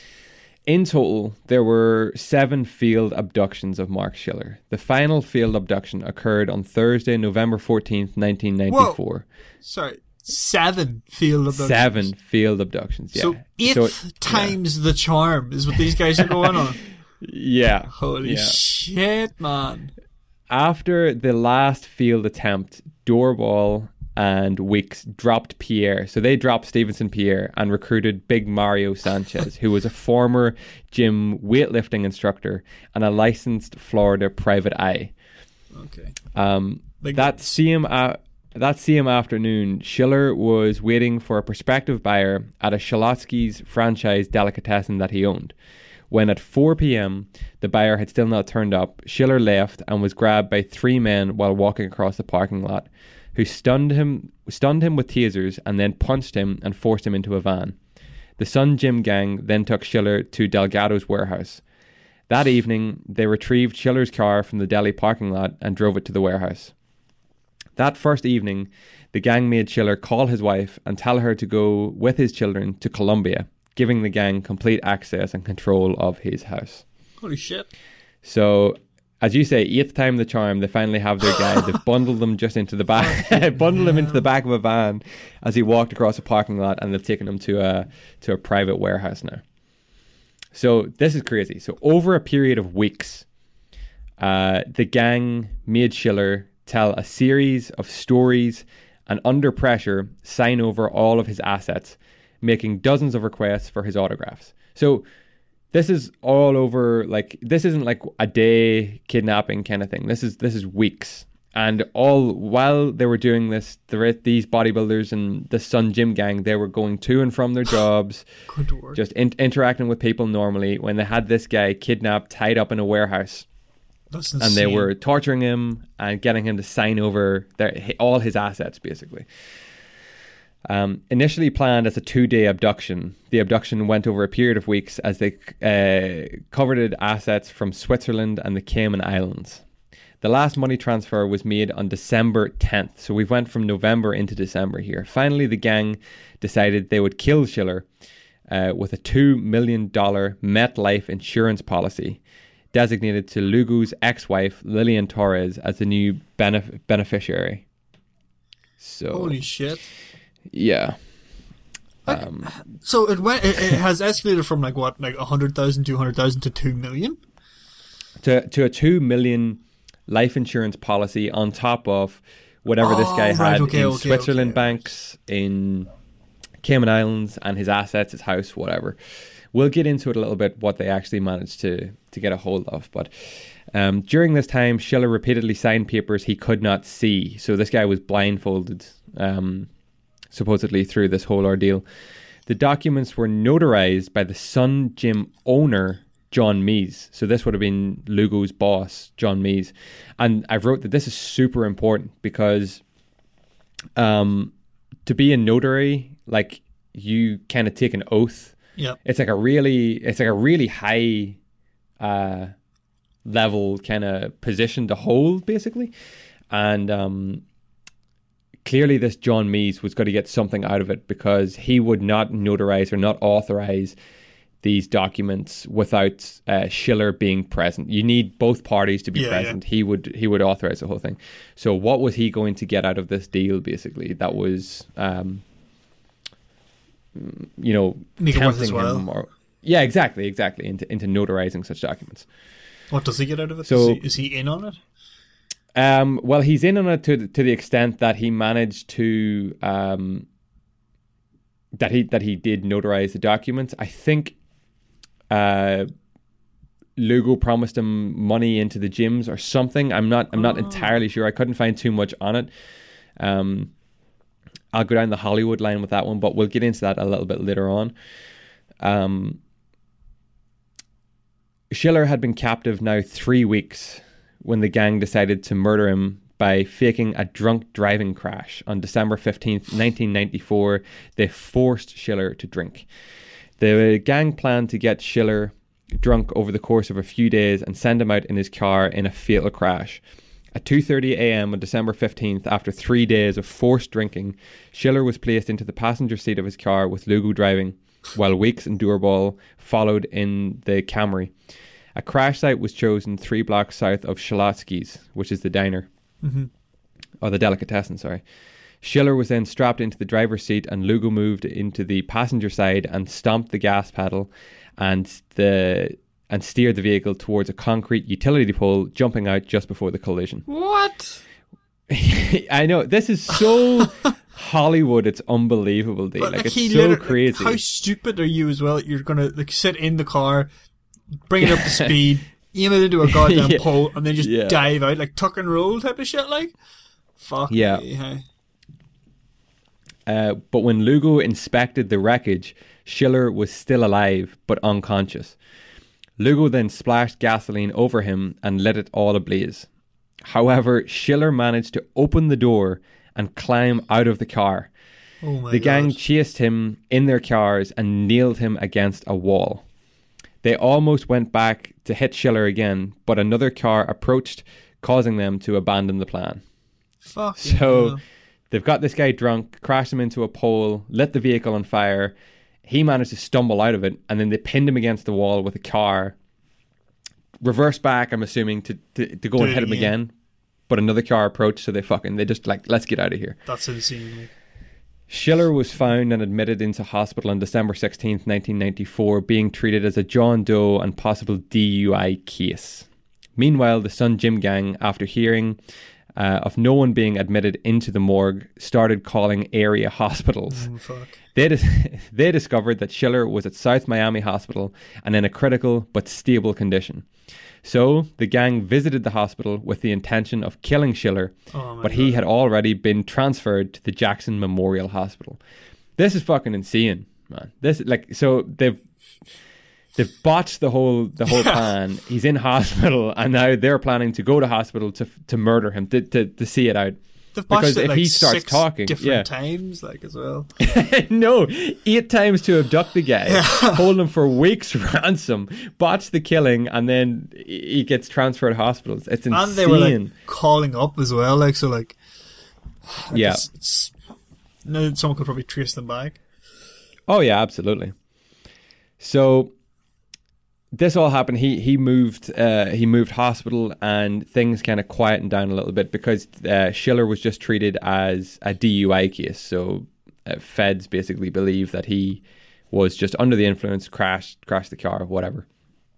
In total, there were seven failed abductions of Mark Schiller. The final failed abduction occurred on Thursday, November fourteenth, nineteen ninety-four. Sorry. Seven field abductions. Seven failed abductions, yeah. So eighth So, times the charm is what these guys are going on. Yeah. Holy yeah. shit, man. After the last failed attempt, Doorbell and Weeks dropped Pierre. So they dropped Stevenson Pierre and recruited Big Mario Sanchez, who was a former gym weightlifting instructor and a licensed Florida private eye. Okay. Um, Big that guys. same uh, that same afternoon, Schiller was waiting for a prospective buyer at a Shalotsky's franchise delicatessen that he owned. When at four p.m. the buyer had still not turned up, Schiller left and was grabbed by three men while walking across the parking lot, who stunned him stunned him with tasers and then punched him and forced him into a van. The Sun Gym gang then took Schiller to Delgado's warehouse. That evening, they retrieved Schiller's car from the deli parking lot and drove it to the warehouse. That first evening, the gang made Schiller call his wife and tell her to go with his children to Colombia, giving the gang complete access and control of his house. Holy shit. So, as you say, eighth time the charm, they finally have their guy. They've bundled them just into the back, bundled him into the back of a van as he walked across a parking lot, and they've taken him to a to a private warehouse now. So this is crazy. So over a period of weeks, uh, the gang made Schiller tell a series of stories and under pressure sign over all of his assets, making dozens of requests for his autographs. So this is all over, like, this isn't like a day kidnapping kind of thing. This is this is weeks. And all while they were doing this, the, these bodybuilders and the Sun Gym gang, they were going to and from their jobs, Good work. just in, interacting with people normally, when they had this guy kidnapped, tied up in a warehouse. That's And they insane. were torturing him and getting him to sign over their, all his assets, basically. Um, initially planned as a two-day abduction, the abduction went over a period of weeks as they uh, coveted assets from Switzerland and the Cayman Islands. The last money transfer was made on December tenth, so we went from November into December here. Finally, the gang decided they would kill Schiller uh, with a two million dollars MetLife insurance policy, designated to Lugo's ex-wife, Lillian Torres, as the new benef- beneficiary. So, Holy shit. yeah. Like, Um, so it went. It, it has escalated from like what, like a hundred thousand, two hundred thousand to two million. to to a two million life insurance policy on top of whatever this Oh, guy right, had okay, in okay, Switzerland okay. banks, in Cayman Islands, and his assets, his house, whatever. We'll get into it a little bit, what they actually managed to to get a hold of. But um, during this time, Schiller repeatedly signed papers he could not see. So this guy was blindfolded, um, supposedly, through this whole ordeal. The documents were notarized by the Sun Gym owner, John Mees. So this would have been Lugo's boss, John Mees. And I've wrote that this is super important because um, to be a notary, like, you kind of take an oath. Yeah. It's like a really, it's like a really high uh, level kind of position to hold, basically. And um, clearly this John Mees was going to get something out of it, because he would not notarize or not authorize these documents without uh, Schiller being present. You need both parties to be Yeah, present. He would he would authorize the whole thing. So what was he going to get out of this deal, basically? That was, um, you know, Make it worth his tempting him. while. Or, yeah, exactly, exactly, into, into notarizing such documents. What does he get out of it? So- is, he, is he in on it? Um, well, he's in on it to the, to the extent that he managed to um, that he that he did notarize the documents. I think uh, Lugo promised him money into the gyms or something. I'm not I'm not Oh. entirely sure. I couldn't find too much on it. Um, I'll go down the Hollywood line with that one, but we'll get into that a little bit later on. Um, Schiller had been captive now three weeks when the gang decided to murder him by faking a drunk driving crash on December fifteenth, nineteen ninety-four. They forced Schiller to drink. The gang planned to get Schiller drunk over the course of a few days and send him out in his car in a fatal crash. At two thirty a.m. on December fifteenth, after three days of forced drinking, Schiller was placed into the passenger seat of his car with Lugo driving, while Weeks and Doorball followed in the Camry. A crash site was chosen three blocks south of Shalotsky's, which is the diner. Mm-hmm. Or the delicatessen, sorry. Schiller was then strapped into the driver's seat and Lugo moved into the passenger side and stomped the gas pedal and the and steered the vehicle towards a concrete utility pole, jumping out just before the collision. What? I know, this is so Hollywood, it's unbelievable, dude. But, like, like it's so like, crazy. How stupid are you as well that you're gonna like sit in the car, bring it up to speed, aim it into a goddamn yeah. pole, and then just yeah. dive out like tuck and roll type of shit, like? Fuck yeah. me, hey. Uh, but when Lugo inspected the wreckage, Schiller was still alive but unconscious. Lugo then splashed gasoline over him and lit it all ablaze. However, Schiller managed to open the door and climb out of the car. Oh my the gang God. chased him in their cars and nailed him against a wall. They almost went back to hit Schiller again, but another car approached, causing them to abandon the plan. Fuck. So yeah. they've got this guy drunk, crashed him into a pole, lit the vehicle on fire. He managed to stumble out of it, and then they pinned him against the wall with a car. Reversed back, I'm assuming, to, to, to go Do and it hit him again. again. But another car approached, so they fucking, they just like, let's get out of here. That's insane. Like. Schiller was found and admitted into hospital on December sixteenth, nineteen ninety-four, being treated as a John Doe and possible D U I case. Meanwhile, the Sun Gym gang, after hearing uh, of no one being admitted into the morgue, started calling area hospitals. Oh, fuck. They, dis- they discovered that Schiller was at South Miami Hospital and in a critical but stable condition. So the gang visited the hospital with the intention of killing Schiller, Oh my but he God. had already been transferred to the Jackson Memorial Hospital. This is fucking insane, man. This like so they've they've botched the whole the whole plan. He's in hospital, and now they're planning to go to hospital to to murder him to to, to see it out. They've Because botched it if like he starts six talking, different yeah. times, like as well. No, eight times to abduct the guy, hold him for weeks ransom, botch the killing, and then he gets transferred to hospitals. It's insane. And they were like calling up as well, like so, like yeah. It's, it's, no, someone could probably trace them back. Oh yeah, absolutely. So this all happened. He he moved uh, he moved hospital, and things kind of quietened down a little bit because uh, Schiller was just treated as a D U I case. So uh, feds basically believe that he was just under the influence, crashed crashed the car, whatever.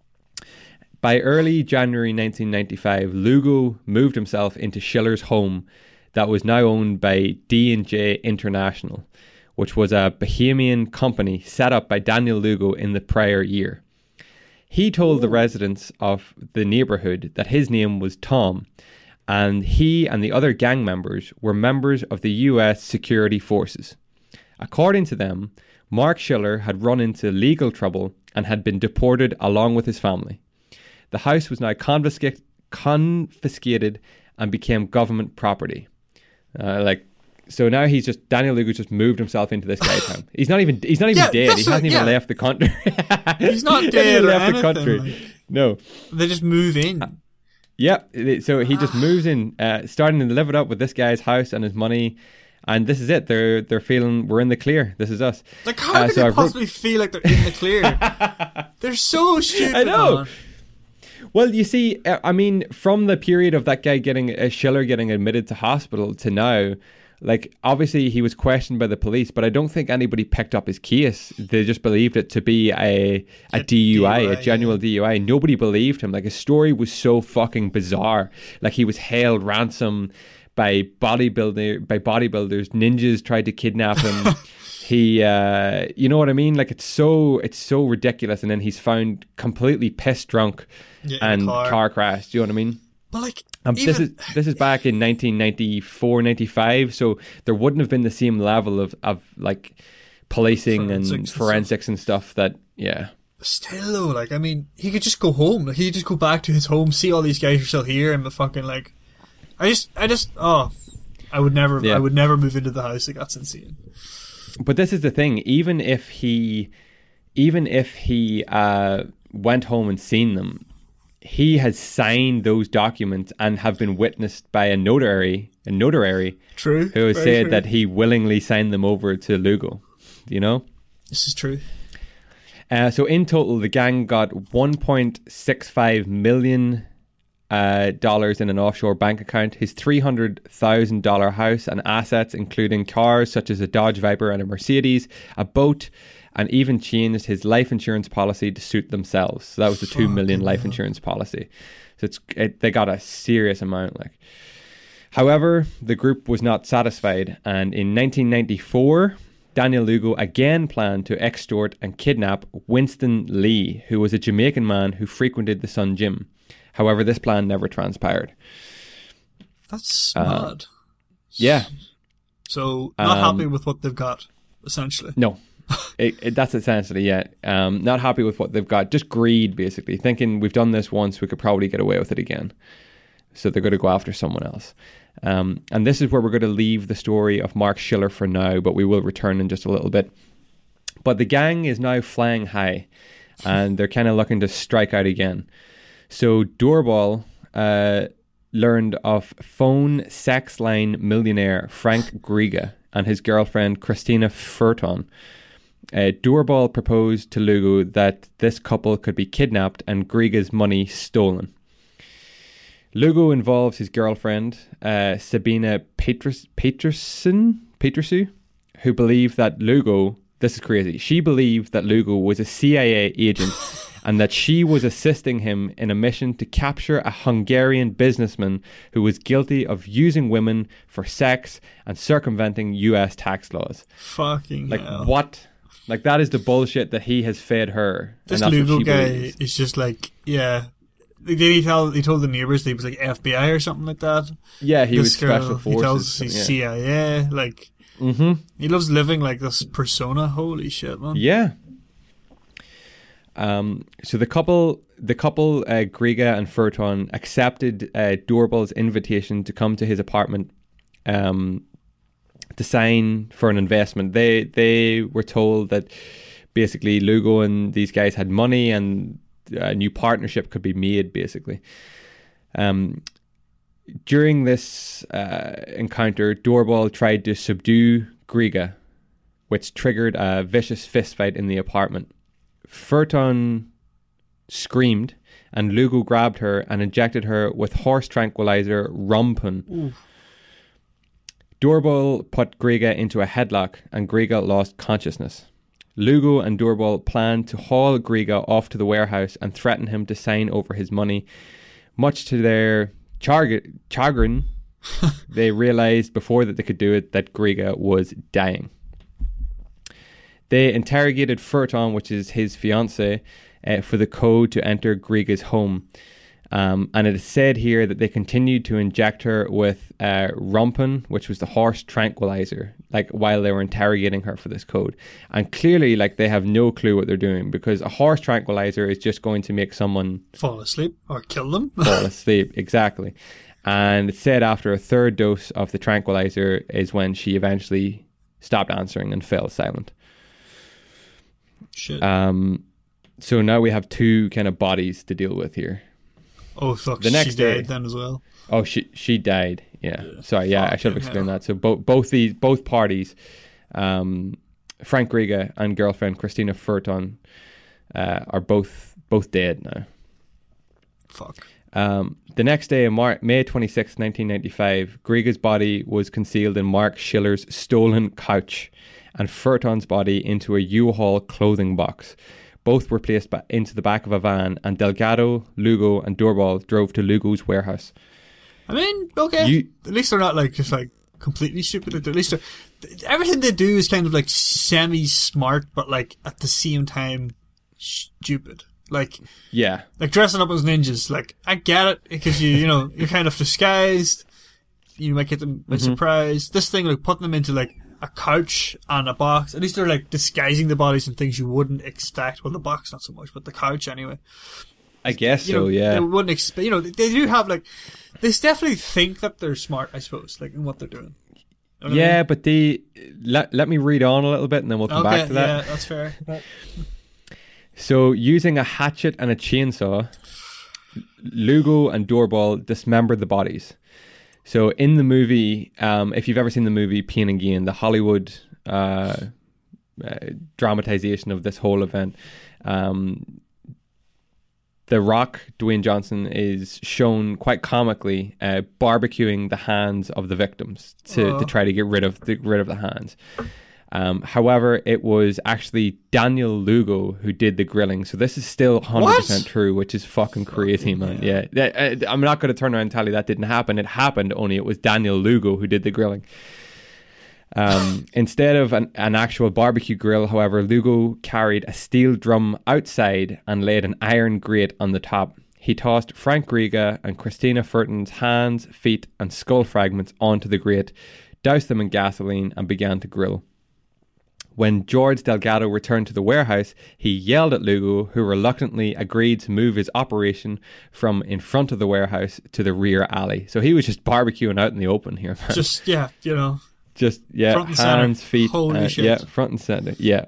By early January nineteen ninety-five, Lugo moved himself into Schiller's home that was now owned by D and J International, which was a Bahamian company set up by Daniel Lugo in the prior year. He told the residents of the neighborhood that his name was Tom, and he and the other gang members were members of the U S security forces. According to them, Mark Schiller had run into legal trouble and had been deported along with his family. The house was now confisca- confiscated and became government property. Uh, like, so now he's just Daniel Lugo just moved himself into this guy's town. He's not even he's not even Yeah, dead. that's He hasn't what- even yeah. left the country. He's not He hasn't dead even or left anything, the country. like. No. They just move in. Yeah. it- So he just moves in, uh, starting to live it up with this guy's house and his money. And this is it. They're they're feeling we're in the clear. This is us. Like, how Uh, can so they I wrote- possibly feel like they're in the clear? They're so stupid. I know. Man. Well, you see, uh, I mean, from the period of that guy getting uh, Schiller getting admitted to hospital to now, like obviously he was questioned by the police, but I don't think anybody picked up his case. They just believed it to be a a, A D U I, D U I, a genuine yeah. D U I. Nobody believed him. Like his story was so fucking bizarre. Like he was held ransom by bodybuilder by bodybuilders. Ninjas tried to kidnap him. He, uh, you know what I mean? Like it's so it's so ridiculous. And then he's found completely pissed drunk Yeah, in and a car. car crash. Do you know what I mean? But like, Um, Even- this is this is back in nineteen ninety-four, ninety-five, so there wouldn't have been the same level of, of like policing Forensics and and forensics and stuff that, yeah. Still though, like, I mean, he could just go home. Like, he could just go back to his home, see all these guys are still here, and the fucking, like, I just, I just, oh, I would never, Yeah. I would never move into the house. Like, that's insane. But this is the thing, even if he, even if he uh, went home and seen them, he has signed those documents and have been witnessed by a notary, a notary True. who has Very said true. that he willingly signed them over to Lugo, you know? This is true. Uh, so in total, the gang got one point six five million uh, dollars in an offshore bank account, his three hundred thousand dollars house and assets, including cars such as a Dodge Viper and a Mercedes, a boat, and even changed his life insurance policy to suit themselves. So that was the two million Fucking life hell. insurance policy. So it's it, they got a serious amount. Like, however, the group was not satisfied, and in nineteen ninety-four, Daniel Lugo again planned to extort and kidnap Winston Lee, who was a Jamaican man who frequented the Sun Gym. However, this plan never transpired. That's Uh, mad. Yeah, So, not Um, happy with what they've got, essentially. no. it, it, that's essentially it. Um, not happy with what they've got. Just greed, basically. Thinking we've done this once, we could probably get away with it again. So they're going to go after someone else. Um, and this is where we're going to leave the story of Mark Schiller for now, but we will return in just a little bit. But the gang is now flying high, and they're kind of looking to strike out again. So Doorball uh, learned of phone sex line millionaire Frank Griega and his girlfriend Christina Furton. Uh, Doorball proposed to Lugo that this couple could be kidnapped and Griega's money stolen. Lugo involves his girlfriend, uh, Sabina Petrus, Peterson, Petersu, who believed that Lugo, this is crazy, she believed that Lugo was a C I A agent and that she was assisting him in a mission to capture a Hungarian businessman who was guilty of using women for sex and circumventing U S tax laws. Fucking Like, hell. what? Like, that is the bullshit that he has fed her. This and that's what Lugo she guy believes. is just like, yeah. Like, Did he tell? He told the neighbors that he was like F B I or something like that. Yeah, he was This girl, special He tells forces. he's Yeah. C I A. Like, Mm-hmm. he loves living like this persona. Holy shit, man. Yeah. Um, so the couple, the couple, uh, Griega and Furton, accepted uh, Doorball's invitation to come to his apartment um, to sign for an investment. They they were told that basically Lugo and these guys had money and a new partnership could be made, basically. Um, during this uh, encounter, Doorball tried to subdue Griega, which triggered a vicious fistfight in the apartment. Furton screamed, and Lugo grabbed her and injected her with horse tranquilizer Rumpun. Ooh. Doorball put Griega into a headlock, and Griega lost consciousness. Lugo and Doorball planned to haul Griega off to the warehouse and threaten him to sign over his money. Much to their chag- chagrin, they realized before that they could do it that Griega was dying. They interrogated Furton, which is his fiancée, uh, for the code to enter Griega's home. Um, and it is said here that they continued to inject her with uh, Rumpun, which was the horse tranquilizer, like while they were interrogating her for this code. And clearly, like, they have no clue what they're doing, because a horse tranquilizer is just going to make someone Fall asleep or kill them. fall asleep. Exactly. And it said after a third dose of the tranquilizer is when she eventually stopped answering and fell silent. Shit. Um, so now we have two kind of bodies to deal with here. oh fuck. the next she day- died then as well. Oh, she she died. Yeah. Sorry. Yeah, I should have Fucking explained hell. that. So both both these both parties, um, Frank Griega and girlfriend Christina Furton, uh, are both both dead now. Fuck. Um, the next day, Mar- May twenty-sixth, nineteen ninety-five, Griega's body was concealed in Mark Schiller's stolen couch and Furton's body into a U-Haul clothing box. Both were placed ba- into the back of a van, and Delgado, Lugo, and Doorball drove to Lugo's warehouse. I mean, okay. You- At least they're not like just like completely stupid. At least they're, everything they do is kind of like semi-smart, but like at the same time stupid. Like, yeah, like dressing up as ninjas. Like, I get it because you, you know, you're kind of disguised. You might get them by mm-hmm. surprise. This thing, like putting them into like a couch and a box. At least they're like disguising the bodies and things you wouldn't expect. Well, the box not so much, but the couch anyway. I guess you so. know, Yeah, they wouldn't expect. You know, they, they do have like, they definitely think that they're smart. I suppose, like in what they're doing. You know yeah, I mean? but they let let me read on a little bit, and then we'll come okay, back to that. Yeah, that's fair. So, using a hatchet and a chainsaw, Lugo and Doorbal dismembered the bodies. So, in the movie, um, if you've ever seen the movie Pain and Gain, the Hollywood uh, uh, dramatization of this whole event, um, The Rock, Dwayne Johnson, is shown quite comically uh, barbecuing the hands of the victims to, oh. to try to get rid of the rid of the hands. Um, however, it was actually Daniel Lugo who did the grilling. So this is still one hundred percent what? True, which is fucking crazy, man. Yeah. yeah. I'm not going to turn around and tell you that didn't happen. It happened, only it was Daniel Lugo who did the grilling. Um, instead of an, an actual barbecue grill, however, Lugo carried a steel drum outside and laid an iron grate on the top. He tossed Frank Griga and Christina Furton's hands, feet, and skull fragments onto the grate, doused them in gasoline, and began to grill. When George Delgado returned to the warehouse, he yelled at Lugo, who reluctantly agreed to move his operation from in front of the warehouse to the rear alley. So he was just barbecuing out in the open here, man. Just, yeah, you know. Just, yeah, front and hands, center. feet. Holy uh, shit. Yeah, front and center, yeah.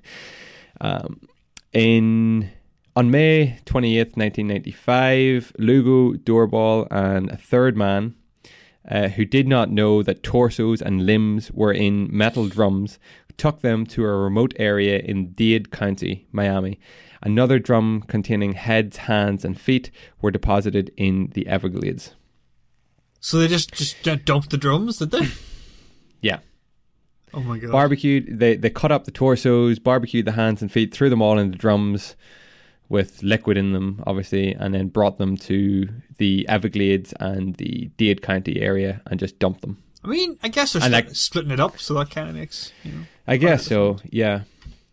Um, in On May twenty-eighth, nineteen ninety-five, Lugo, Doorbal, and a third man uh, who did not know that torsos and limbs were in metal drums took them to a remote area in Dade County, Miami. Another drum containing heads, hands, and feet were deposited in the Everglades. So they just, just dumped the drums, did they? Yeah. Oh my god. Barbecued, they, they cut up the torsos, barbecued the hands and feet, threw them all in the drums with liquid in them, obviously, and then brought them to the Everglades and the Dade County area and just dumped them. I mean, I guess they're and split, like, splitting it up, so that kind of makes, you know. I guess so, yeah.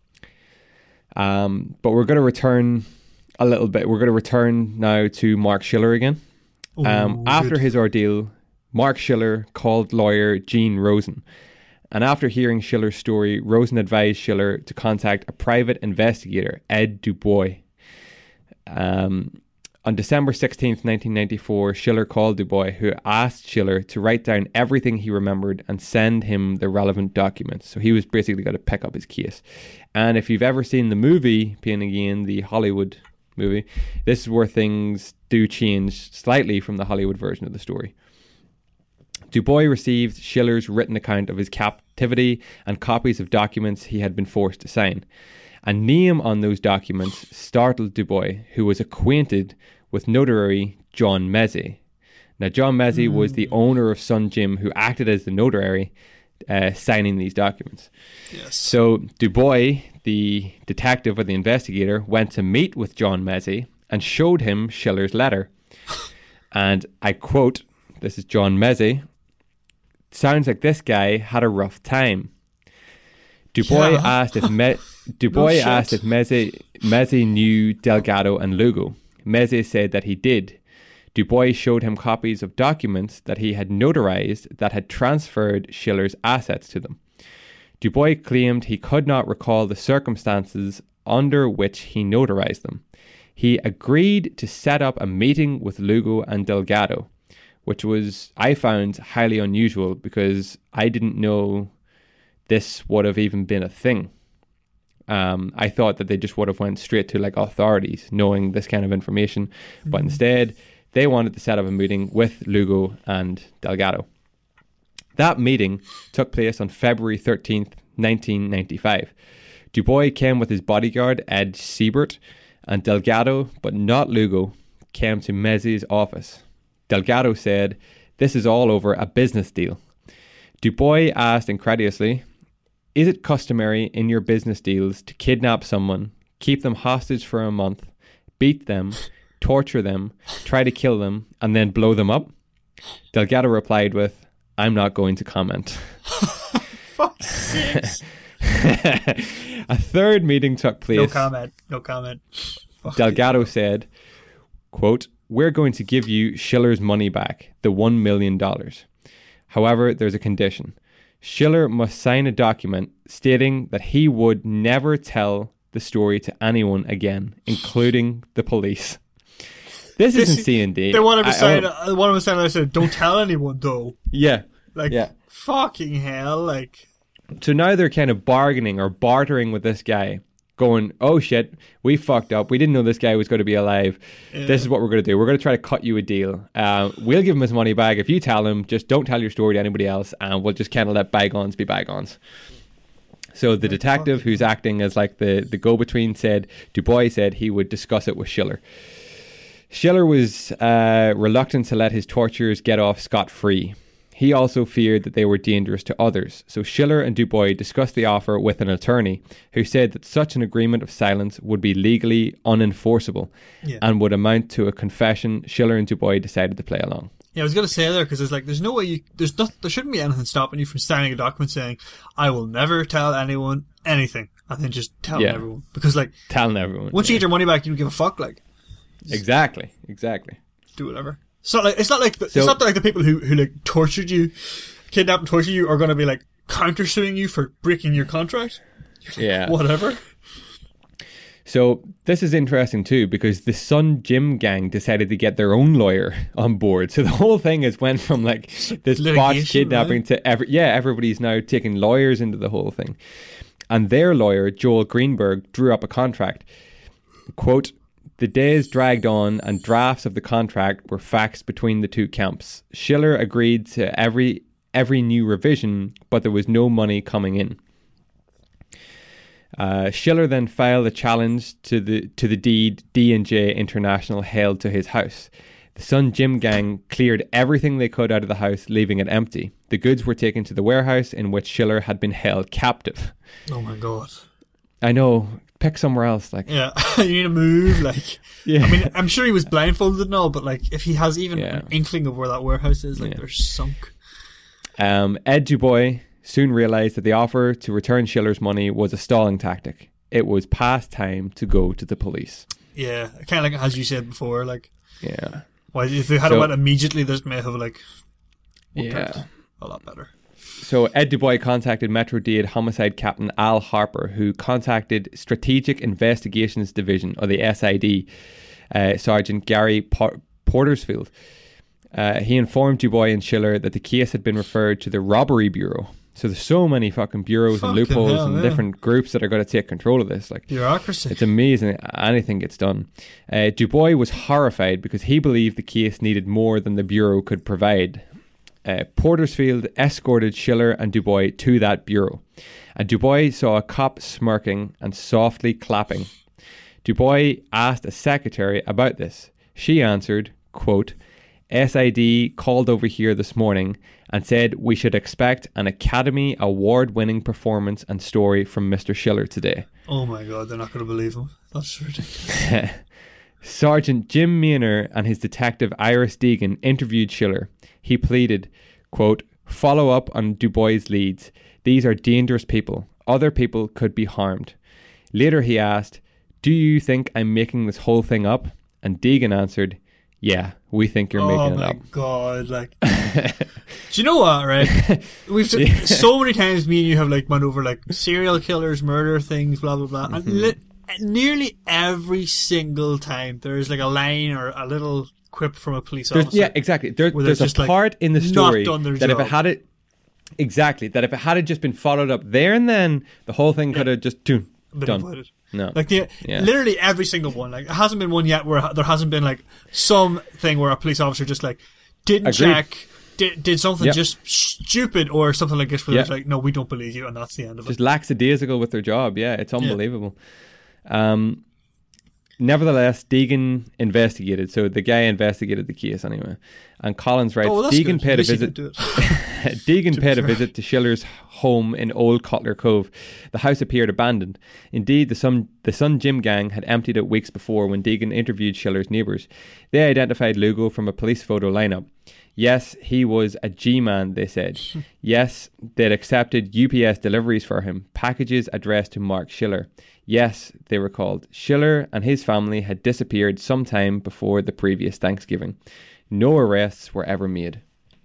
Um, but we're going to return a little bit. We're going to return now to Mark Schiller again. Ooh, um, after good. his ordeal, Mark Schiller called lawyer Gene Rosen. And after hearing Schiller's story, Rosen advised Schiller to contact a private investigator, Ed Dubois. Um, on December sixteenth, nineteen ninety-four, Schiller called Dubois, who asked Schiller to write down everything he remembered and send him the relevant documents. So he was basically going to pick up his case. And if you've ever seen the movie, Pain and Gain, the Hollywood movie, this is where things do change slightly from the Hollywood version of the story. Dubois received Schiller's written account of his captivity and copies of documents he had been forced to sign. A name on those documents startled Dubois, who was acquainted with notary John Mezzi. Now, John Mezzi mm. was the owner of Sun Gym, who acted as the notary, uh, signing these documents. Yes. So Dubois, the detective or the investigator, went to meet with John Mezzi and showed him Schiller's letter. And I quote, this is John Mezzi, "Sounds like this guy had a rough time." Dubois yeah. asked if Me- Dubois no asked if Mezzi, Mezzi knew Delgado and Lugo. Mezzi said that he did. Dubois showed him copies of documents that he had notarized that had transferred Schiller's assets to them. Dubois claimed he could not recall the circumstances under which he notarized them. He agreed to set up a meeting with Lugo and Delgado, which was, I found, highly unusual because I didn't know this would have even been a thing. Um, I thought that they just would have went straight to like authorities knowing this kind of information, mm-hmm. but instead they wanted to set up a meeting with Lugo and Delgado. That meeting took place on February thirteenth, nineteen ninety-five. Dubois came with his bodyguard, Ed Siebert, and Delgado, but not Lugo, came to Mezzi's office. Delgado said, "This is all over a business deal." Dubois asked incredulously, "Is it customary in your business deals to kidnap someone, keep them hostage for a month, beat them, torture them, try to kill them, and then blow them up?" Delgado replied with, "I'm not going to comment." Fuck's sakes. A third meeting took place. No comment. No comment. Delgado said, quote, "We're going to give you Schiller's money back, the one million dollars. However, there's a condition. Schiller must sign a document stating that he would never tell the story to anyone again, including the police." This, this is insane, indeed. They want him to sign. I, one of them said, "I said, don't tell anyone, though." Yeah, like yeah. Fucking hell, like. So now they're kind of bargaining or bartering with this guy, going, "Oh shit, we fucked up. We didn't know this guy was going to be alive. Yeah. This is what we're going to do. We're going to try to cut you a deal. Uh, we'll give him his money back if you tell him. Just don't tell your story to anybody else, and we'll just kind of let bygones be bygones." So the detective who's acting as like the, the go-between said, Dubois said he would discuss it with Schiller. Schiller was uh, reluctant to let his torturers get off scot-free. He also feared that they were dangerous to others. So Schiller and Dubois discussed the offer with an attorney who said that such an agreement of silence would be legally unenforceable yeah. and would amount to a confession. Schiller and Dubois decided to play along. Yeah, I was going to say there, because there's like, there's no way you, there's not, there shouldn't be anything stopping you from signing a document saying, "I will never tell anyone anything," and then just telling yeah. everyone. Because like, telling everyone. Once yeah. you get your money back, you don't give a fuck. Like, exactly, exactly. Do whatever. So like, it's not like the, so, it's not like the people who who like tortured you, kidnapped and tortured you are going to be like countersuing you for breaking your contract. Like, yeah, whatever. So this is interesting too, because the Sun Gym gang decided to get their own lawyer on board. So the whole thing has went from like this botched kidnapping right? to every yeah, everybody's now taking lawyers into the whole thing. And their lawyer, Joel Greenberg, drew up a contract. Quote, "The days dragged on and drafts of the contract were faxed between the two camps. Schiller agreed to every every new revision, but there was no money coming in. Uh, Schiller then filed a challenge to the to the deed D and J International held to his house. The Sun Gym gang cleared everything they could out of the house, leaving it empty. The goods were taken to the warehouse in which Schiller had been held captive." Oh my god. I know. Pick somewhere else. Like, yeah, you need to move. Like, yeah. I mean, I'm sure he was blindfolded and all, but like, if he has even yeah. an inkling of where that warehouse is, like, yeah. they're sunk. Um, Ed Dubois soon realised that the offer to return Schiller's money was a stalling tactic. It was past time to go to the police. Yeah, kind of like as you said before, like, yeah. Well, if they had so, went immediately, this may have like worked yeah. out a lot better. So Ed Dubois contacted Metro-Dade homicide captain Al Harper, who contacted Strategic Investigations Division, or the S I D, uh, Sergeant Gary Por- Portersfield. Uh, he informed Dubois and Schiller that the case had been referred to the Robbery Bureau. So there's so many fucking bureaus fucking and loopholes hell, and yeah. different groups that are going to take control of this. Like, bureaucracy. It's amazing anything gets done. Uh, Dubois was horrified because he believed the case needed more than the bureau could provide. Uh, Portersfield escorted Schiller and Dubois to that bureau, and Dubois saw a cop smirking and softly clapping. Dubois asked a secretary about this. She answered, quote, "S I D called over here this morning and said we should expect an Academy Award-winning performance and story from Mister Schiller today." Oh my god, they're not going to believe him. That's ridiculous. Sergeant Jim Maynor and his detective Iris Deegan interviewed Schiller. He pleaded, quote, "Follow up on Dubois' leads. These are dangerous people. Other people could be harmed." Later he asked, "Do you think I'm making this whole thing up?" And Deegan answered, "Yeah, we think you're oh making it up." Oh my god, like... Do you know what, right? We've t- yeah. so many times me and you have like went over like serial killers, murder things, blah, blah, blah. Mm-hmm. And li- nearly every single time there's like a line or a little quip from a police there's, officer. Yeah, exactly. There, there's a part like in the story that job. if it had it... Exactly. That if it had just been followed up there and then, the whole thing could have yeah. just done. done. No. Like the, yeah. literally every single one. Like, it hasn't been one yet where there hasn't been like something where a police officer just like didn't Agreed. check, did, did something yep. just stupid or something like this where yep. they're like, "No, we don't believe you," and that's the end of just it. Just lackadaisical with their job. Yeah, it's unbelievable. Yeah. Um, nevertheless, Deegan investigated. So the guy investigated the case anyway. And Collins writes, oh, well, Deegan good. paid a visit. Deegan paid a visit to Schiller's home in Old Cutler Cove. The house appeared abandoned. Indeed, the Sun, The Sun Gym gang had emptied it weeks before when Deegan interviewed Schiller's neighbours. They identified Lugo from a police photo lineup. Yes, he was a G-man, they said. Yes, they'd accepted U P S deliveries for him, packages addressed to Mark Schiller. Yes, they recalled, Schiller and his family had disappeared sometime before the previous Thanksgiving. No arrests were ever made.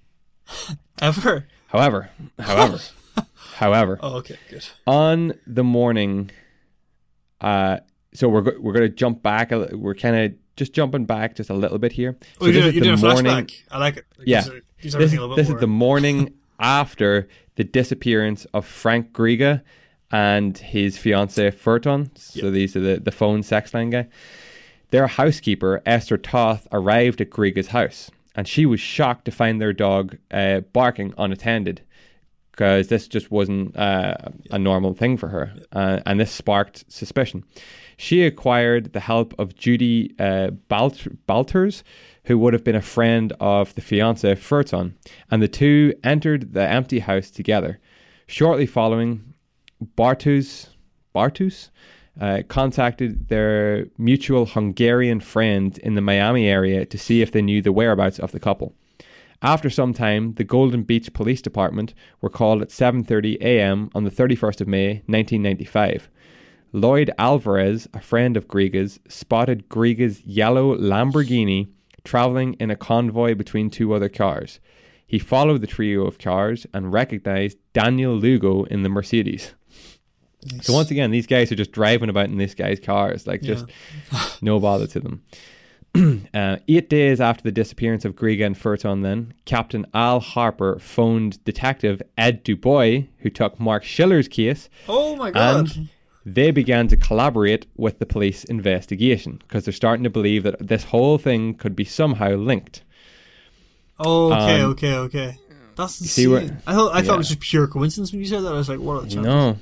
Ever? However, however, however. Oh, okay, good. On the morning... Uh, so we're go- we're going to jump back. A, we're kind of just jumping back just a little bit here. So oh, you this did, is you the did a morning, flashback. I like it. It yeah, gives, it gives this, everything a little bit this more. is the morning after the disappearance of Frank Griega and his fiancée Furton. So yep. these are the, the phone sex line guy. Their housekeeper, Esther Toth, arrived at Griega's house, and she was shocked to find their dog uh, barking unattended, because this just wasn't uh, a normal thing for her. Uh, and this sparked suspicion. She acquired the help of Judy uh, Balt- Balters, who would have been a friend of the fiancé Furton, and the two entered the empty house together. Shortly following, Bartus, Bartus uh, contacted their mutual Hungarian friend in the Miami area to see if they knew the whereabouts of the couple. After some time, the Golden Beach Police Department were called at seven thirty a.m. on the thirty-first of May, nineteen ninety-five. Lloyd Alvarez, a friend of Griega's, spotted Griega's yellow Lamborghini travelling in a convoy between two other cars. He followed the trio of cars and recognised Daniel Lugo in the Mercedes. Nice. So once again, these guys are just driving about in this guy's cars, like just yeah. no bother to them. Uh, eight days after the disappearance of Griega and Furton, then, Captain Al Harper phoned Detective Ed Dubois, who took Mark Schiller's case. Oh my God. And they began to collaborate with the police investigation, because they're starting to believe that this whole thing could be somehow linked. Oh, okay, um, okay, okay. That's insane. See what, I thought I yeah. thought it was just pure coincidence when you said that. I was like, what are the chances? No.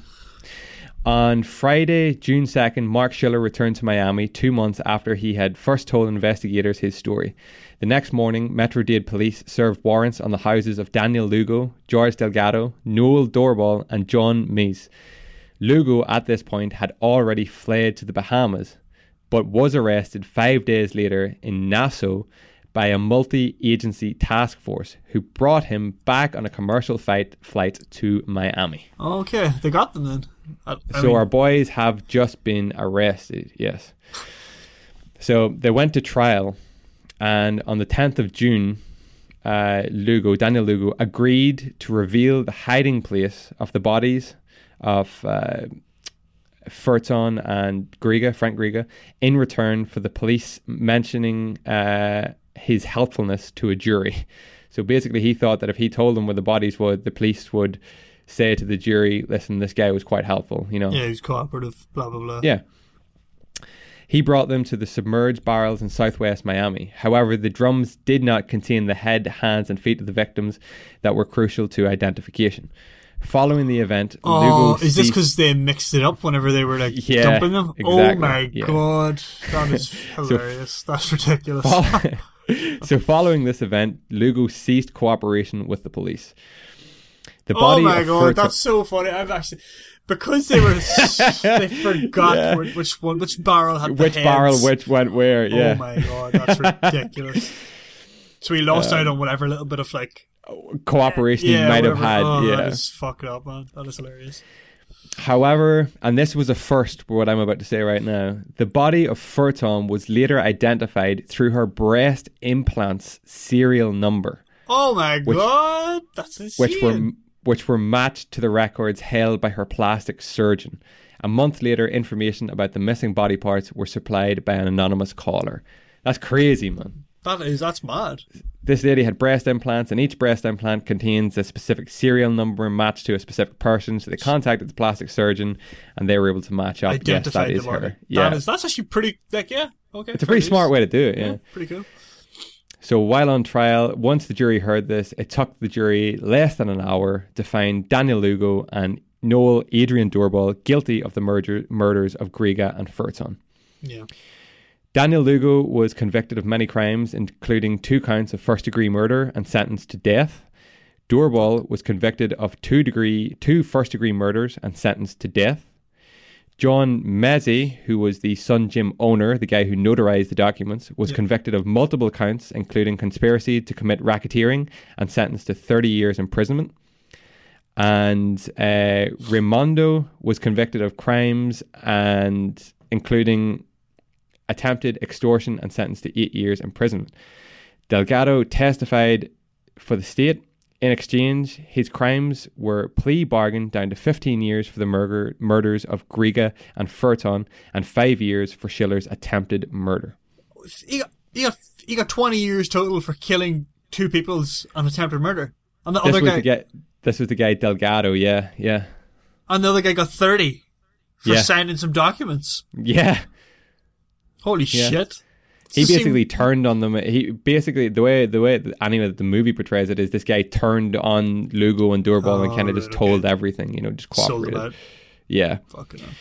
On Friday, June second, Mark Schiller returned to Miami two months after he had first told investigators his story. The next morning, Metro-Dade police served warrants on the houses of Daniel Lugo, George Delgado, Noel Doorbal, and John Meese. Lugo, at this point, had already fled to the Bahamas, but was arrested five days later in Nassau by a multi-agency task force who brought him back on a commercial fight, flight to Miami. Okay, they got them then. I, I so mean... our boys have just been arrested, yes. So they went to trial, and on the tenth of June, uh, Lugo, Daniel Lugo, agreed to reveal the hiding place of the bodies of uh, Furton and Griega, Frank Griega, in return for the police mentioning uh, his helpfulness to a jury. So basically he thought that if he told them where the bodies were, the police would say to the jury, listen, this guy was quite helpful, you know. Yeah, he's cooperative, blah, blah, blah. Yeah. He brought them to the submerged barrels in southwest Miami. However, the drums did not contain the head, hands, and feet of the victims that were crucial to identification. Following the event, oh, Lugo is this ceased... because they mixed it up whenever they were like yeah, dumping them? Exactly, oh my yeah. God, that is hilarious. so, That's ridiculous. Follow- so following this event, Lugo ceased cooperation with the police. The body oh my of God, Furton... that's so funny. I've actually because they were they forgot yeah. which one, which barrel had which the barrel, heads. which went where. Yeah. Oh my God, that's ridiculous. So he lost um, out on whatever little bit of like cooperation yeah, he might whatever. have had. Oh, yeah, that is fucked up, man. That is hilarious. However, and this was a first for what I'm about to say right now, the body of Furton was later identified through her breast implants serial number. Oh my which, God, that's insane. Which were which were matched to the records held by her plastic surgeon. A month later, information about the missing body parts were supplied by an anonymous caller. That's crazy, man. That is, that's mad. This lady had breast implants, and each breast implant contains a specific serial number matched to a specific person. So they contacted the plastic surgeon, and they were able to match up. Identified yes, that is her. her. Yeah, that is, that's actually pretty. Like, yeah, okay. It's a pretty smart way to do it. Yeah. yeah, pretty cool. So while on trial, once the jury heard this, it took the jury less than an hour to find Daniel Lugo and Noel Adrian Doorbal guilty of the murder, murders of Griega and Furton. Yeah. Daniel Lugo was convicted of many crimes, including two counts of first-degree murder and sentenced to death. Doorbal was convicted of two degree, two first-degree murders and sentenced to death. John Mezzi, who was the Sun Gym owner, the guy who notarized the documents, was Yeah. convicted of multiple counts, including conspiracy to commit racketeering, and sentenced to thirty years imprisonment. And uh, Raimondo was convicted of crimes and including attempted extortion and sentenced to eight years imprisonment. Delgado testified for the state. In exchange, his crimes were plea bargained down to fifteen years for the murder, murders of Griga and Furton and five years for Schiller's attempted murder. He got, he got, he got twenty years total for killing two people's on attempted murder. And the This other was guy, the guy. This was the guy Delgado. Yeah, yeah, and the other guy got thirty for Yeah. signing some documents. yeah. Holy Yeah. shit! He Doesn't basically seem- turned on them. He basically the way the way anyway the movie portrays it is this guy turned on Lugo and Durball and Oh, kind of just right, told okay. everything. You know, just sold them cooperated. out. Yeah. Fucking hell.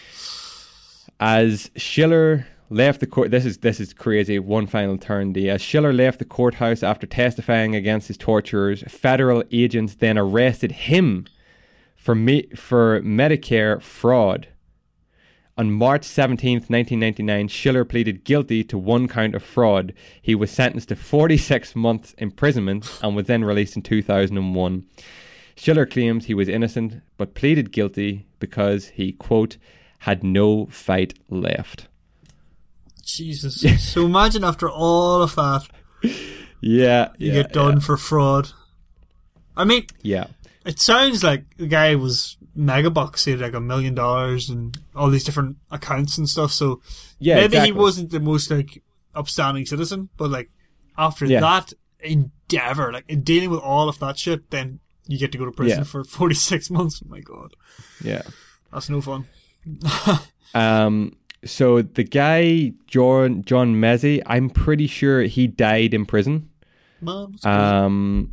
As Schiller left the court, this is this is crazy. One final turn. D. As Schiller left the courthouse after testifying against his torturers, federal agents then arrested him for me for Medicare fraud. On March seventeenth, nineteen ninety-nine, Schiller pleaded guilty to one count of fraud. He was sentenced to forty-six months imprisonment and was then released in two thousand one. Schiller claims he was innocent but pleaded guilty because he, quote, had no fight left. Jesus. So imagine after all of that, Yeah. you yeah, get done yeah. for fraud. I mean, Yeah. it sounds like the guy was mega bucks. He had like a million dollars and all these different accounts and stuff. So Yeah, maybe exactly. he wasn't the most like upstanding citizen, but like after Yeah. that endeavor, like in dealing with all of that shit, then you get to go to prison Yeah. for forty-six months. Oh my God. Yeah. That's no fun. Um, so the guy, John, John Mezzi, I'm pretty sure he died in prison. Man, that's Um,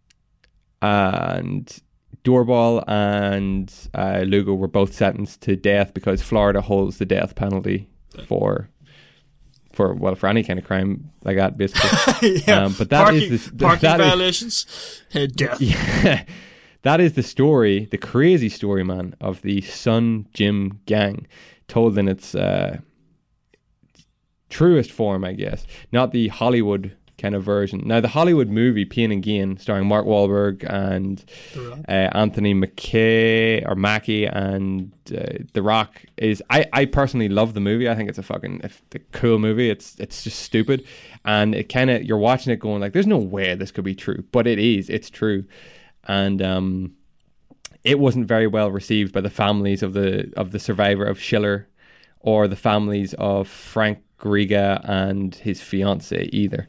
and Doorball and uh, Lugo were both sentenced to death because Florida holds the death penalty for, for well, for any kind of crime like that, basically. crazy. yeah. um, but that parking, is the, parking that is- violations. Uh, death. Yeah, that is the story, the crazy story, man, of the Sun Gym gang, told in its uh, truest form, I guess. Not the Hollywood kind of version. Now, the Hollywood movie Pain and Gain, starring Mark Wahlberg and uh, Anthony McKay or Mackie and uh, The Rock, is I, I personally love the movie. I think it's a fucking a cool movie. It's it's just stupid, and it kind of you're watching it going like, there's no way this could be true, but it is. It's true. And um, it wasn't very well received by the families of the of the survivor of Schiller, or the families of Frank Griga and his fiance either.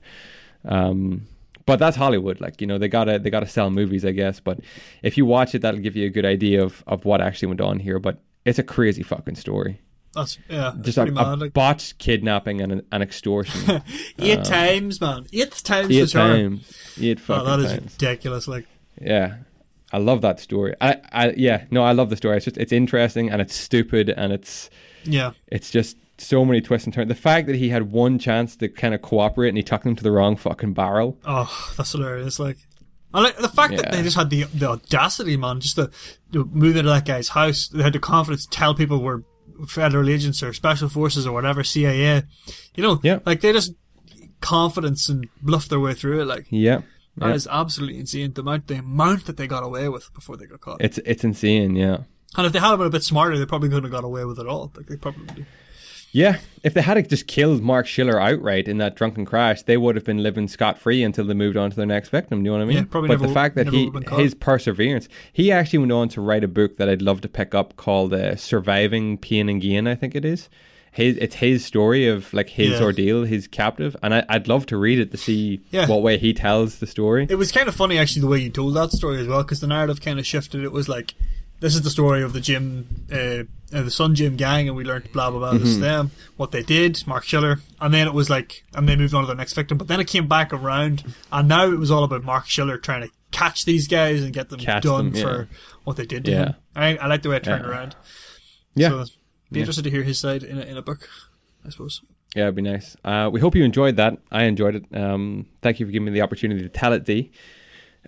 Um, but that's Hollywood, like, you know, they gotta they gotta sell movies, I guess. But if you watch it, that'll give you a good idea of, of what actually went on here. But it's a crazy fucking story. That's yeah. That's Just a, pretty a mad. Like, botched kidnapping and an, an extortion. eight times, man. Eight times Eight for sure. times. Eight Oh, fucking that is times. ridiculous. Like, Yeah, I love that story. I, I, yeah, no, I love the story. It's just, it's interesting and it's stupid and it's, yeah. it's just so many twists and turns. The fact that he had one chance to kind of cooperate and he took them to the wrong fucking barrel. Oh, that's hilarious. Like, and like the fact that Yeah. they just had the the audacity, man, just to, to move into that guy's house. They had the confidence to tell people we're federal agents or special forces or whatever, C I A. You know, Yeah. like they just confidence and bluff their way through it. Like, Yeah, that yeah. is absolutely insane. The amount, the amount that they got away with before they got caught. It's it's insane. Yeah, And if they had been a bit smarter, they probably couldn't have got away with it all. Like they probably. yeah. If they had just killed Mark Schiller outright in that drunken crash, they would have been living scot free until they moved on to their next victim. Do you know what I mean? Yeah, probably But never- the fact that never he would have been caught. his perseverance, he actually went on to write a book that I'd love to pick up called uh, "Surviving Pain and Gain." I think it is. His, it's his story of like his Yeah. ordeal, his captive, and I, I'd love to read it to see Yeah. what way he tells the story. It was kind of funny actually the way you told that story as well, because the narrative kind of shifted. It was like, this is the story of the gym, uh, uh, the Sun Gym gang, and we learned blah blah blah. This is them, what they did, Mark Schiller, and then it was like, and they moved on to their next victim. But then it came back around, and now it was all about Mark Schiller trying to catch these guys and get them Catch done them, yeah. for what they did to Yeah. him. I, I like the way it turned Yeah. around. Yeah, So, be Yeah. interested to hear his side in a, in a book, I suppose. yeah, it'd be nice. Uh, we hope you enjoyed that. I enjoyed it. Um, thank you for giving me the opportunity to tell it, Dee.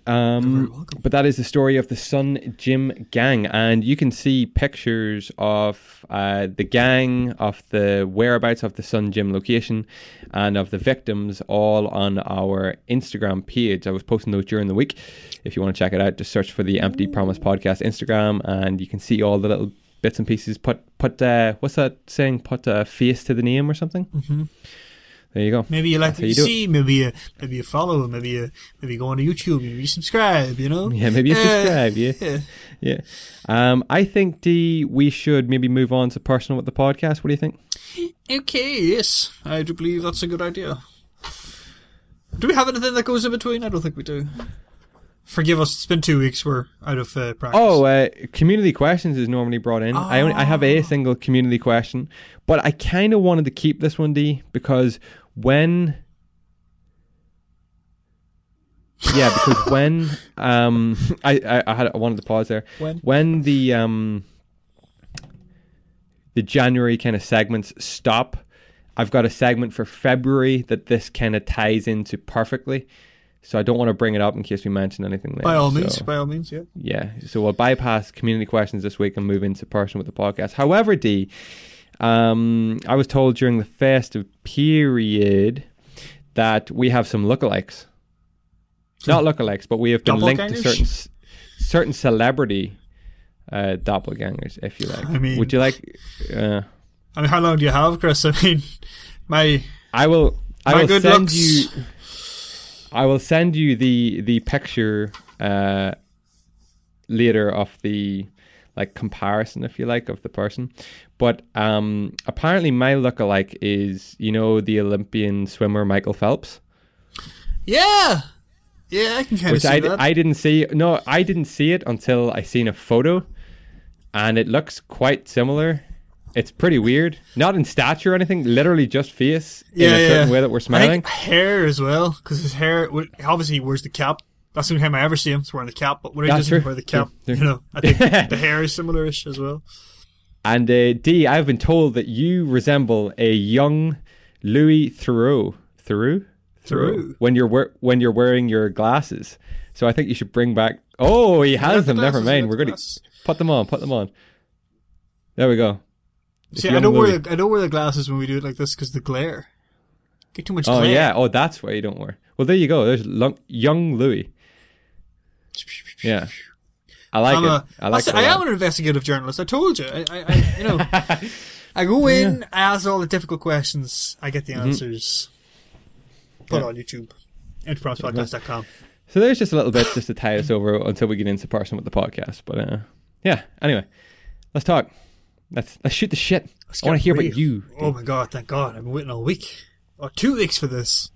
Um, but that is the story of the Sun Gym Gang, and you can see pictures of uh, the gang, of the whereabouts of the Sun Gym location, and of the victims all on our Instagram page. I was posting those during the week. If you want to check it out, just search for the Empty Promise Podcast Instagram, and you can see all the little bits and pieces. Put put uh, what's that saying? Put a face to the name or something. Mm-hmm. There you go. Maybe you like That's what you, you see. Maybe you maybe you follow. Maybe you maybe you go on to YouTube. Maybe you subscribe. You know. Yeah, maybe you uh, subscribe. Yeah, yeah. yeah. Um, I think D, we should maybe move on to personal with the podcast. What do you think? Okay. Yes, I do believe that's a good idea. Do we have anything that goes in between? I don't think we do. Forgive us. It's been two weeks. We're out of uh, practice. Oh, uh, community questions is normally brought in. Oh. I only I have a single community question, but I kind of wanted to keep this one, D, because when. Yeah, because when um I, I, I had I wanted to pause there. When when the um the January kind of segments stop, I've got a segment for February that this kind of ties into perfectly. So I don't want to bring it up in case we mention anything there. By all so, means, by all means, yeah. Yeah. So we'll bypass community questions this week and move into person with the podcast. However, D, um, I was told during the festive period that we have some lookalikes. Not lookalikes, but we have been linked to certain certain celebrity uh, doppelgangers, if you like. I mean, would you like? Uh, I mean, how long do you have, Chris? I mean, my I will. I my will good send looks. you. I will send you the the picture uh, later of the like comparison, if you like, of the person. But um, apparently, my lookalike is, you know, the Olympian swimmer Michael Phelps. Yeah. Yeah, I can kind Which of see I, that. I didn't see. No, I didn't see it until I seen a photo, and it looks quite similar. It's pretty weird. Not in stature or anything. Literally just face yeah, in a certain yeah. way that we're I smiling. think hair as well, because his hair. Obviously, he wears the cap. That's the only time I ever see him. He's wearing the cap. But when he That's doesn't true. wear the cap, True, true. you know, I think the hair is similar-ish as well. And uh, D, I've been told that you resemble a young Louis Theroux. Theroux? Theroux. When you're we- when you're wearing your glasses. So I think you should bring back. Oh, he has the them. Never glasses, mind. the We're going to glasses. put them on. Put them on. There we go. It's See, I young don't Louis. wear the I don't wear the glasses when we do it like this because the glare. Get too much Oh glare. yeah. Oh, that's why you don't wear. Well, there you go. There's lo- young Louis. Yeah. I like I'm it. a, I like that's- it. a I am lot. an investigative journalist. I told you. I, I, I you know, I go in, I ask all the difficult questions, I get the answers. Put Yeah. it on YouTube. enterprise podcast dot com. So there's just a little bit just to tie us over until we get into person with the podcast. But uh, yeah. Anyway, let's talk. Let's let's shoot the shit. Let's I want get to hear real. about you. Oh my god! Thank God! I've been waiting all week, or two weeks for this.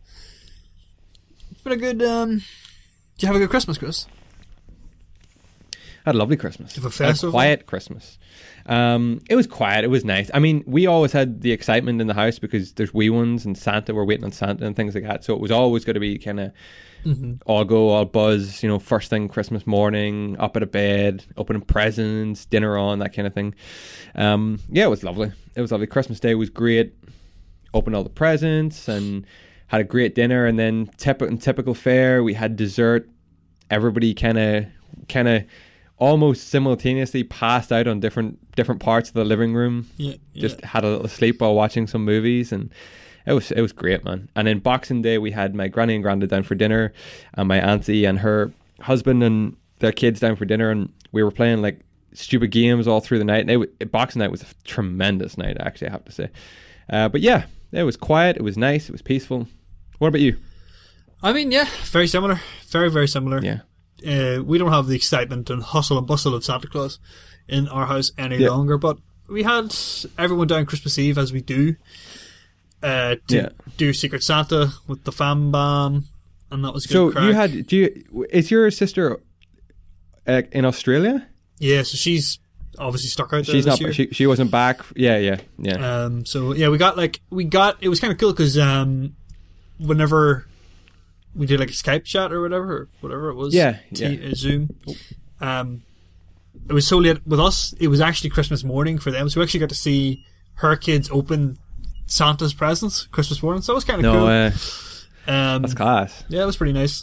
It's been a good. Um, do you have a good Christmas, Chris? I had a lovely Christmas. Did you have a I had festival? quiet Christmas. Um, it was quiet. It was nice. I mean, we always had the excitement in the house because there's wee ones and Santa. We're waiting on Santa and things like that. So it was always going to be kind of Mm-hmm. all go, all buzz. You know, first thing Christmas morning, up out of bed, opening presents, dinner on, that kind of thing. Um, yeah, it was lovely. It was lovely. Christmas Day was great. Opened all the presents and had a great dinner. And then tip- in typical fare, we had dessert. Everybody kind of, kind of. almost simultaneously passed out on different different parts of the living room. Yeah, yeah. Just had a little sleep while watching some movies, and it was it was great, man. And then Boxing Day, we had my granny and granddad down for dinner, and my auntie and her husband and their kids down for dinner, and we were playing like stupid games all through the night. And it, it, Boxing Night was a tremendous night, actually, I have to say. Uh, but yeah, it was quiet, it was nice, it was peaceful. What about you? I mean, yeah, very similar. Very, very similar. Yeah. Uh, we don't have the excitement and hustle and bustle of Santa Claus in our house any Yeah. longer, but we had everyone down Christmas Eve, as we do, uh, to Yeah. do Secret Santa with the fam bam, and that was good So crack. you had, do you, is your sister uh, in Australia? Yeah, so she's obviously stuck out there She's this not. year. She she wasn't back. Yeah, yeah, yeah. Um, so yeah, we got like we got it was kind of cool because um, whenever we did like a Skype chat or whatever, or whatever it was, Yeah, T- yeah. uh, Zoom. Um, it was so late with us. It was actually Christmas morning for them, so we actually got to see her kids open Santa's presents Christmas morning. So it was kind of no, cool. uh, Um, that's class. yeah, it was pretty nice.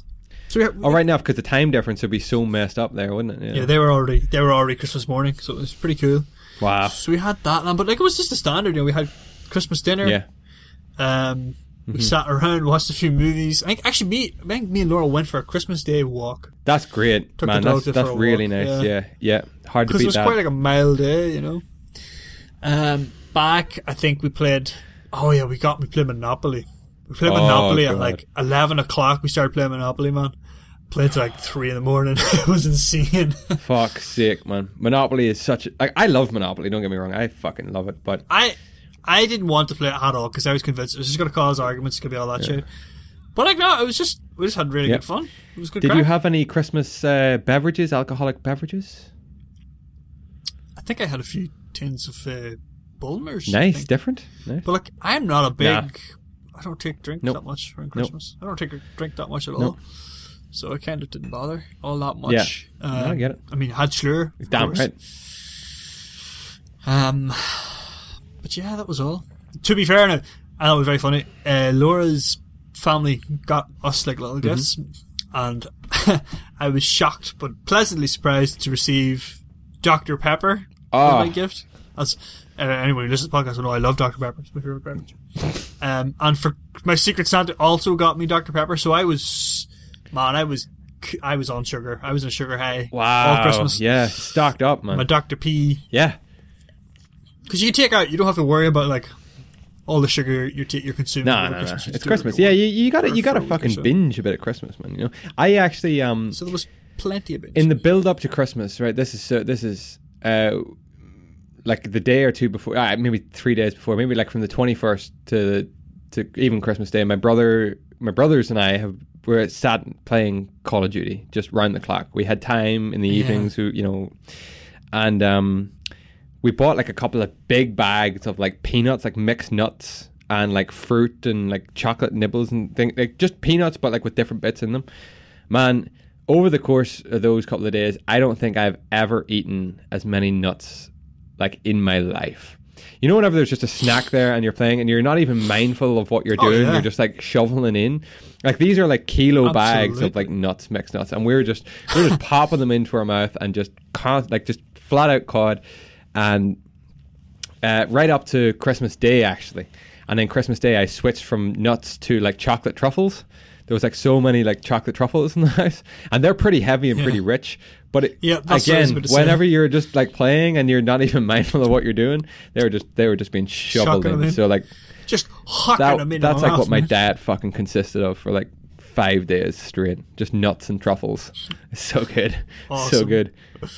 So we had, Oh, right now, because the time difference would be so messed up there, wouldn't it? yeah, they were already they were already Christmas morning, so it was pretty cool. Wow. So we had that, but like it was just the standard. You know, we had Christmas dinner. Yeah. Um, we Mm-hmm. sat around, watched a few movies. I think actually me, I think me and Laura went for a Christmas Day walk That's great, Took man. the dog That's, there that's for a really walk, nice. yeah. Yeah. yeah, Hard to because beat it was that. quite like a mild day, you know. Um, back I think we played. Oh yeah, we got we played Monopoly. We played Oh, Monopoly at God. like eleven o'clock. We started playing Monopoly, man. Played till like three in the morning. It was insane. Fuck's sake, man. Monopoly is such a... Like, I love Monopoly, don't get me wrong. I fucking love it, but... I I didn't want to play it at all because I was convinced it was just going to cause arguments. It's going to be all that shit. But like no, it was just we just had really Yeah. good fun. It was good. Did crack. you have any Christmas uh, beverages, alcoholic beverages? I think I had a few tins of uh, Bulmers. I Nice, think. different. Nice. But like I'm not a big. Nah. I don't take drink Nope. that much around Nope. Christmas. I don't take a drink that much at all. Nope. So I kind of didn't bother all that much. Yeah. Um, No, I get it. I mean, I had Schlur. of Damn course. right. Um, but yeah, that was all. To be fair, now, I know it was very funny. Uh, Laura's family got us like little Mm-hmm. gifts, and I was shocked but pleasantly surprised to receive Doctor Pepper Oh. as my gift. As uh, anyway, who listens to the podcast will know I love Doctor Pepper. It's my favorite beverage. Um, and for my Secret Santa also got me Doctor Pepper, so I was, man, I was, I was on sugar. I was in a sugar high Wow. all Christmas. Yeah, stocked up, man. My Doctor P. yeah. Because you can take out, you don't have to worry about like all the sugar you're t- you're consuming. No, over no, no. Christmas. You It's just do it Christmas. every Yeah, one. you, you gotta Or you gotta for a week or fucking so. binge a bit of Christmas, man. You know, I actually um So there was plenty of it. in the build up to Christmas, right? This is so. This is uh like the day or two before, uh, maybe three days before, maybe like from the twenty first to to even Christmas Day. My brother, my brothers and I have were sat playing Call of Duty just round the clock. We had time in the Yeah. evenings, who you know, and um. We bought like a couple of big bags of like peanuts, like mixed nuts and like fruit and like chocolate nibbles and things, like just peanuts, but like with different bits in them. Man, over the course of those couple of days, I don't think I've ever eaten as many nuts like in my life. You know, whenever there's just a snack there and you're playing and you're not even mindful of what you're Oh, doing, yeah. you're just like shoveling in. Like these are like kilo bags of Absolutely. like nuts, mixed nuts, and we're just we're just popping them into our mouth and just con- like just flat out cod. And uh, right up to Christmas Day, actually. And then Christmas Day, I switched from nuts to like chocolate truffles. There was like so many like chocolate truffles in the house. And they're pretty heavy and Yeah. pretty rich. But it, Yeah, that's what I was again, about to say. whenever you're just like playing and you're not even mindful of what you're doing, they were just they were just being shoveled Chucking in. them in. So like just hucking that, them in. that's my like what mouth, my man. diet fucking consisted of for like five days straight. Just nuts and truffles. It's so good. So Awesome. good.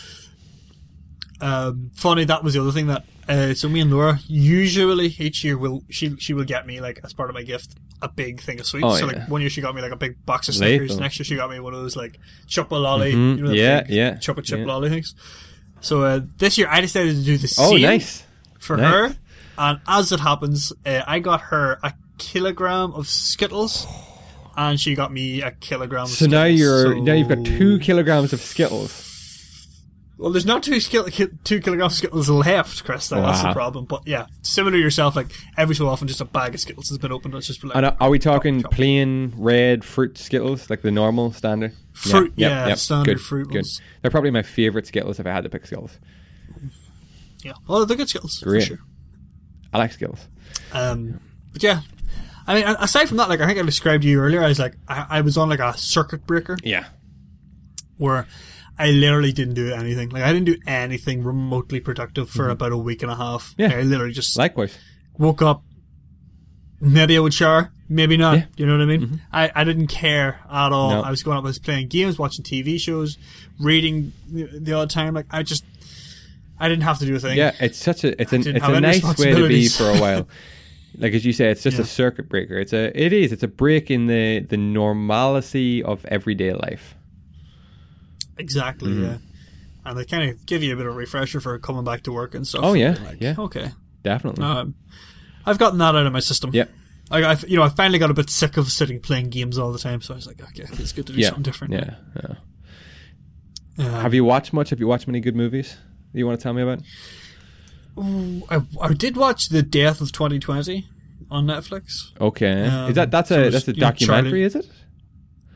Um, funny, that was the other thing that. Uh, so me and Laura usually each year will she she will get me like as part of my gift a big thing of sweets. Oh, so yeah. like one year she got me like a big box of Snickers. Lethal. Next year she got me one of those like Chupa Lolly, Mhm. you know, the Yeah, big yeah, Chupa Chip yeah. Lolly things. So uh, this year I decided to do the Oh, same nice. for Nice. her, and as it happens, uh, I got her a kilogram of Skittles, and she got me a kilogram. Of So now Skittles. you're So- now you've got two kilograms of Skittles. Well, there's not two skill, ki- two kilograms of Skittles left, Chris. That, That's the Wow. problem. But yeah, similar to yourself, like every so often, just a bag of Skittles has been opened. It's just been like And are are we talking chop, chop. plain red fruit Skittles, like the normal standard? Fruit, yep, yeah, yep. standard good, fruit Good. ones. They're probably my favorite Skittles if I had to pick Skittles. Yeah, well, they're good Skittles Great. for sure. I like Skittles. Um, but yeah, I mean, aside from that, like I think I described to you earlier, I was like, I, I was on like a circuit breaker Yeah. where I literally didn't do anything. Like I didn't do anything remotely productive for about a week and a half. Mm-hmm. Yeah. I literally just Likewise. woke up. Maybe I would shower, maybe not. Yeah. You know what I mean? I, I didn't care at all. No. I was going up, I was playing games, watching T V shows, reading the, the odd time. Like I just, I didn't have to do a thing. Yeah, it's such a it's an didn't it's have a any nice way to be responsibilities. for a while. Like as you say, it's just Yeah. a circuit breaker. It's a it is it's a break in the the normalcy of everyday life. Exactly. Mm-hmm. Yeah. And they kind of give you a bit of a refresher for coming back to work and stuff. Oh, yeah, Like, yeah. Okay. Definitely. Um, I've gotten that out of my system. Yep. I, I've, you know, I finally got a bit sick of sitting playing games all the time, so I was like, okay, it's good to do Yeah. something different. Yeah. yeah. Um, Have you watched much? Have you watched many good movies that you want to tell me about? ooh, I, I did watch The Death of twenty twenty on Netflix. Okay. Um, is that that's so a it's, that's a you know, documentary? Charlie- Is it?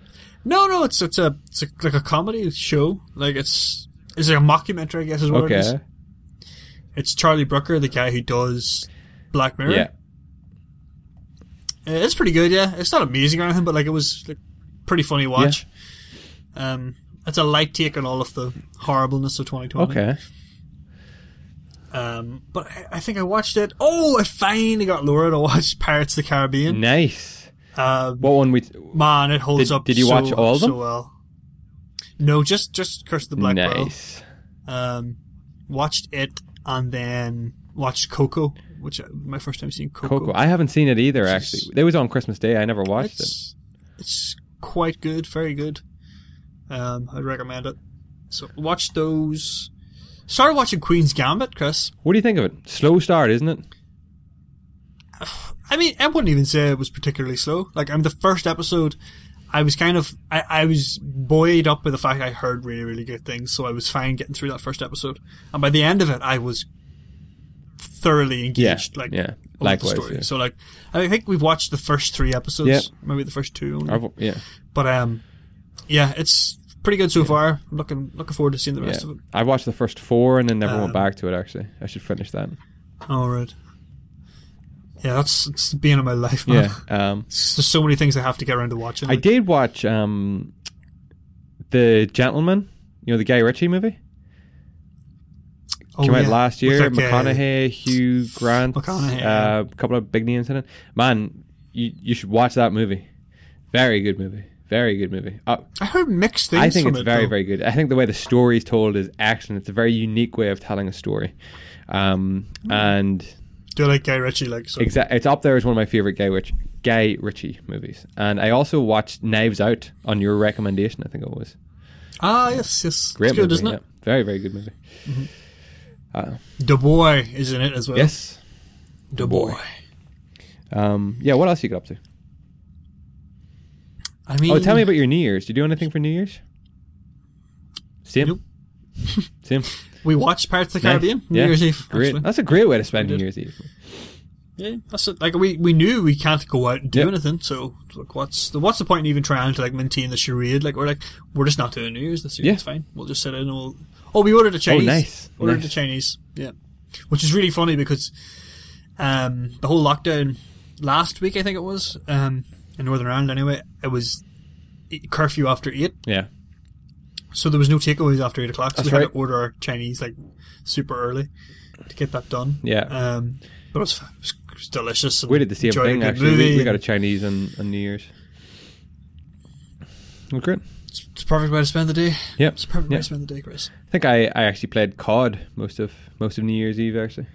No, no, it's it's a it's a, like a comedy show. Like it's it's like a mockumentary, I guess is what it is. Okay. It's Charlie Brooker, the guy who does Black Mirror. Yeah. Uh, it's pretty good, yeah. It's not amazing or anything, but like it was like pretty funny watch. Yeah. Um, it's a light take on all of the horribleness of twenty twenty. Okay. Um, but I, I think I watched it. Oh, I finally got Laura to watch Pirates of the Caribbean. Nice. Um, what one we? Man, it holds did, up. Did you so, watch all of them? So well. No, just just Curse of the Black Pearl. Nice. Um, watched it and then watched Coco, which uh, my first time seeing Coco. Coco. I haven't seen it either. Which Actually, is- it was on Christmas Day. I never watched It's, it's quite good, very good. Um, I'd recommend it. So watch those. Started watching Queen's Gambit, Chris. it. What do you think of it? Slow start, isn't it? I mean, I wouldn't even say it was particularly slow. Like, I'm the first episode, I was kind of, I, I was buoyed up by the fact I heard really, really good things, so I was fine getting through that first episode. And by the end of it, I was thoroughly engaged. Yeah, like, yeah. with Likewise, the story. yeah. So, like, I think we've watched the first three episodes, Yeah. maybe the first two only. I've- yeah. But, um, yeah, it's pretty good so far. I'm looking, looking forward to seeing the Yeah. rest of it. I watched the first four and then never Um, went back to it. Actually, I should finish that. All right. Yeah, that's it's the being of my life, man. Yeah. Um, It's- There's so many things I have to get around to watching. I like- did watch um, the Gentleman. You know, the Guy Ritchie movie. Oh, Came out yeah. last With, year. like, uh, McConaughey, Hugh Grant, McConaughey, uh, yeah. a couple of big names in it. Man, you you should watch that movie. Very good movie. Very good movie. Uh, I heard mixed things. I think from it's it, very, though. very good. I think the way the story is told is excellent. It's a very unique way of telling a story. Um, and Do you like Guy Ritchie? Like, so? exa- it's up there as one of my favorite Guy Ritchie, Guy Ritchie movies. And I also watched Knives Out on your recommendation, I think it was. Ah, yes, yes. Great it's good, movie, isn't yeah. it? Very, very good movie. Uh, The Boy is in it as well. yes. The Boy. Um, yeah, what else you got up to? I mean, Oh, tell me about your New Year's. Did you do anything for New Year's? Same? Nope. Same? we watched Pirates of the Nice. Caribbean New Yeah. Year's Eve. Great. Actually. That's a great way to spend we New did. Year's Eve. Yeah, that's it. Like we, we knew we can't go out and do Yep. anything. So like, what's the what's the point in even trying to like maintain the charade? Like we're like we're just not doing New Year's this year. Yeah. It's fine. We'll just sit in and we'll. Oh, we ordered a Chinese. nice. Ordered Nice. the Chinese. Yeah, which is really funny because um, the whole lockdown last week, I think it was um, in Northern Ireland. Anyway, it was curfew after eight. Yeah. So there was no takeaways after eight o'clock. So That's we had right. to order our Chinese like super early to get that done. Yeah. Um, but it was, it was, it was delicious. and We did the same enjoyed a thing, good actually. movie We, we got a and Chinese on, on New Year's. Well, great. It's, it's a perfect way to spend the day. Yep. It's a perfect way Yep. to spend the day, Chris. I think I, I actually played C O D most of most of New Year's Eve, actually.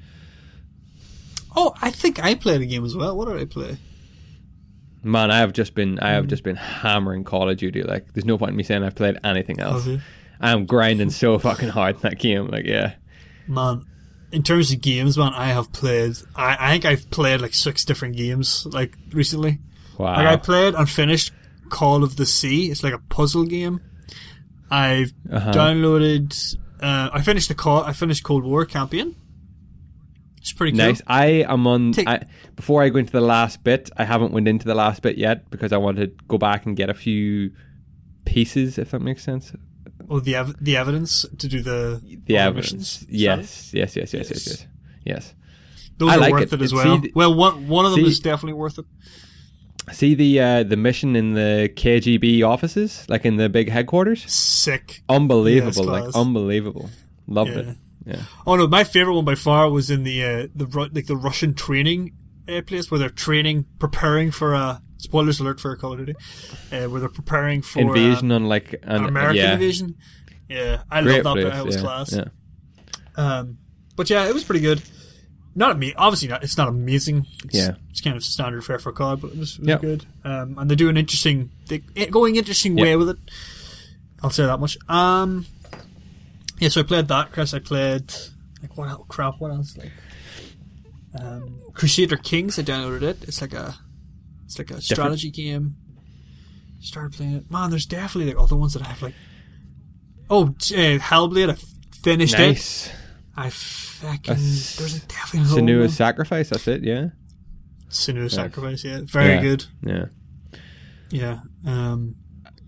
Oh, I think I played a game as well. What did I play? Man, I have just been I Hmm. have just been hammering Call of Duty. Like, there's no point in me saying I've played anything else. Have you? I'm grinding so fucking hard in that game. Like, yeah. Man, in terms of games, man, I have played. I, I think I've played like six different games like recently. Wow. Like I played and finished Call of the Sea. It's like a puzzle game. I've Uh-huh. downloaded. Uh, I finished the call. I finished Cold War campaign. It's pretty cool. Nice. I am on. Take- I, before I go into the last bit, I haven't went into the last bit yet because I want to go back and get a few pieces, if that makes sense. Oh, the ev- the evidence to do the The all the evidence. missions? Yes, yes, yes, yes, yes, Yes. yes. Yes. Those I are like worth it. it, as See well. the- well, one one of them see- is definitely worth it. See the uh, the mission in the K G B offices, like in the big headquarters. Sick. Unbelievable, Yes, like class. unbelievable. Loved Yeah. it. Yeah. Oh no, my favorite one by far was in the uh, the Ru- like the Russian training uh, place where they're training, preparing for a spoilers alert for Call of Duty, uh, where they're preparing for Invasion uh, on like an, an American yeah, invasion. Yeah, I great love that place, bit. It was yeah, class. Yeah. Um, but yeah, it was pretty good. Not ama- obviously not. It's not amazing. It's, Yeah. it's kind of standard fare for C O D, but it was, it was Yep. good. Um, and they do an interesting, they it- going interesting Yep. way with it. I'll say that much. Um, yeah, so I played that, Chris. I played like what else? Crap? What else? Like um, Crusader Kings. I downloaded it. It's like a, it's like a strategy game. Started playing it. Man, there's definitely like other ones that I have like. Oh, uh, Hellblade. I finished it. Nice. I fucking That's there's a definitely another Senua's one. Sacrifice. That's it. Yeah. Senua's Sacrifice, yeah, very Yeah. good. Yeah. Yeah, um,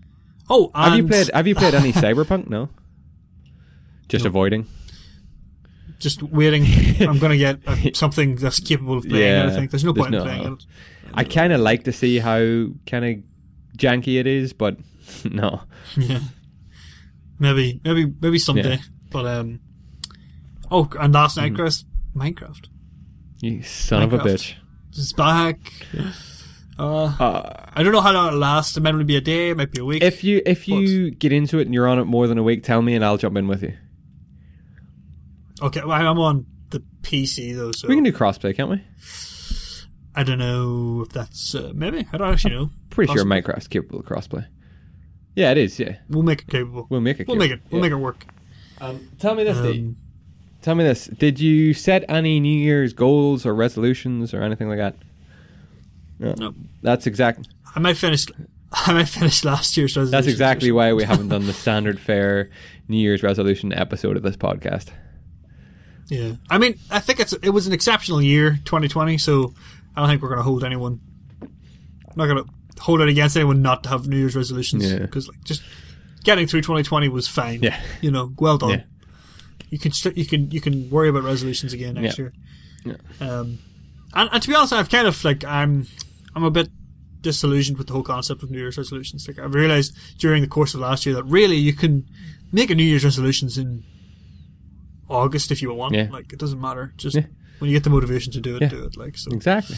Oh, and have you played? Have you played any Cyberpunk? No. Just No. avoiding. Just waiting. I'm going to get uh, something that's capable of playing Yeah, it, I think. There's no there's point in no- playing it. I kind of like to see how kind of janky it is, but no. Yeah. Maybe, maybe, maybe someday. Yeah. But, um... Oh, and last Mm-hmm. night, Chris, Minecraft. You son of a Minecraft. bitch. It's back. Uh, Uh, I don't know how long it'll last. It might only be a day, it might be a week. if you if you get into it and you're on it more than a week, tell me and I'll jump in with you. Okay, well, I'm on the P C, though, so... We can do crossplay, can't we? I don't know if that's... Uh, maybe. I don't actually know. Pretty sure Possibly. Minecraft's capable of crossplay. Yeah, it is. Yeah, We'll make it capable. we'll make it. We'll make it. capable. We'll Yeah. make it work. Um, tell me this, Dee. Um, Tell me this. Did you set any New Year's goals or resolutions or anything like that? No. No. That's exact. I might finish... I might finish last year's resolution. That's exactly why we haven't done the standard fare New Year's resolution episode of this podcast. Yeah. I mean, I think it's it was an exceptional year, twenty twenty, so I don't think we're going to hold anyone... I'm not going to hold it against anyone not to have New Year's resolutions. Yeah. Because, like, just getting through twenty twenty was fine. Yeah. You know, well done. Yeah. You can st- you can you can worry about resolutions again next Yeah. year. Yeah. Um, and, and to be honest, I've kind of like I'm I'm a bit disillusioned with the whole concept of New Year's resolutions. Like I've realized during the course of last year that really you can make a New Year's resolutions in August if you want. Yeah. Like it doesn't matter. Just Yeah. when you get the motivation to do it, Yeah. do it. Like so. Exactly.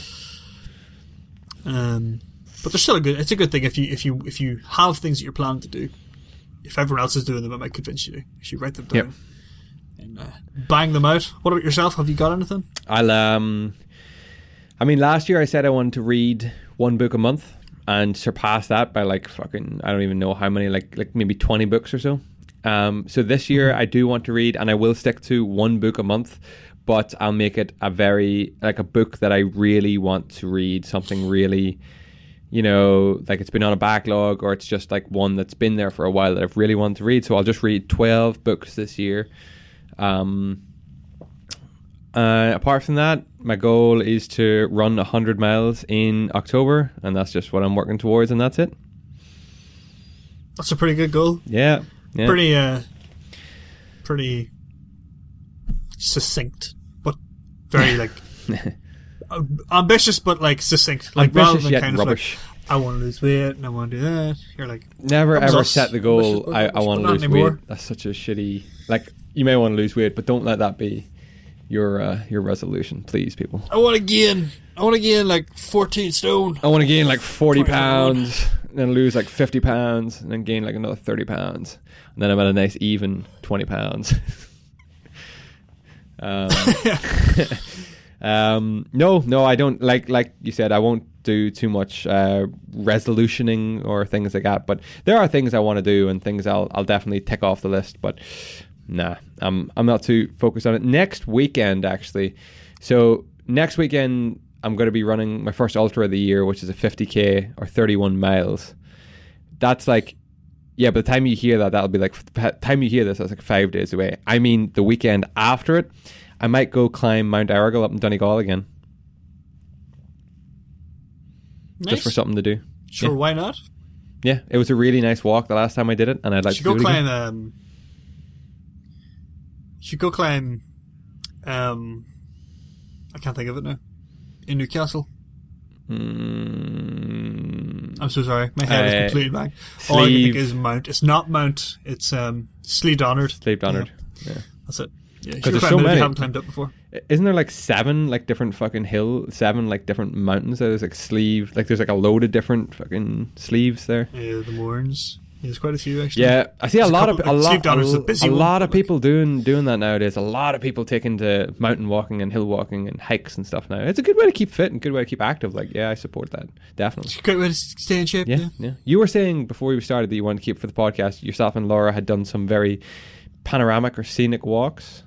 Um, but there's still a good. It's a good thing if you if you if you have things that you're planning to do. If everyone else is doing them, it might convince you to. If you write them down. Yep. And uh, bang them out. What about yourself? Have you got anything? I'll um I mean last year I said I wanted to read one book a month and surpass that by like fucking I don't even know how many, like like maybe twenty books or so. Um so this year I do want to read, and I will stick to one book a month, but I'll make it a very like a book that I really want to read, something really, you know, like it's been on a backlog, or it's just like one that's been there for a while that I've really wanted to read. So I'll just read twelve books this year. Um, uh, apart from that, my goal is to run one hundred miles in October, and that's just what I'm working towards, and that's it. That's a pretty good goal. Yeah. yeah. Pretty, uh, pretty succinct, but very like uh, ambitious, but like succinct. Like rather Ambitious than yet kind rubbish. of like, I want to lose weight and I want to do that. You're like, Never that was ever us. set the Ambitious, goal, but I, I ambitious, want but to not lose anymore. weight. That's such a shitty, like, you may want to lose weight, but don't let that be your uh, your resolution, please, people. I want to gain. I want to gain like fourteen stone. I want to gain like forty twenty-one. pounds, then lose like fifty pounds, and then gain like another thirty pounds. And then I'm at a nice even twenty pounds. um, um, no, no, I don't, like like you said, I won't do too much uh, resolutioning or things like that. But there are things I want to do and things I'll, I'll definitely tick off the list. But nah, I'm, I'm not too focused on it. Next weekend, actually. So next weekend, I'm going to be running my first ultra of the year, which is a fifty K or thirty-one miles. That's like, yeah, by the time you hear that, that'll be like, by the time you hear this, that's like five days away. I mean, the weekend after it, I might go climb Mount Argyll up in Donegal again. Nice. Just for something to do. Sure, Yeah. why not? Yeah, it was a really nice walk the last time I did it, and I'd like You to should do go it again. climb. Um, you should go climb. Um, I can't think of it now. In Newcastle. Mm, I'm so sorry. My head Uh, is completely blank. All I can think Slieve. is Mount. It's not Mount. It's um, Slieve Donard. Slieve Donard. Yeah. That's it. Yeah, you 'Cause should there's go so climb it if many. you haven't climbed up before. Isn't there like seven like different fucking hill, seven like different mountains? There's like sleeve, like there's like a load of different fucking sleeves there. Yeah, the Mourns. Yeah, there's quite a few actually. Yeah, I see a There's a lot couple- of a like, lot, Slieve Donard's a, the busy a one, lot of but, like- people doing doing that nowadays. A lot of people taking to mountain walking and hill walking and hikes and stuff now. It's a good way to keep fit and good way to keep active. Like, yeah, I support that definitely. It's a great way to stay in shape. Yeah, Yeah. yeah. You were saying before we started that you wanted to keep for the podcast. Yourself and Laura had done some very panoramic or scenic walks.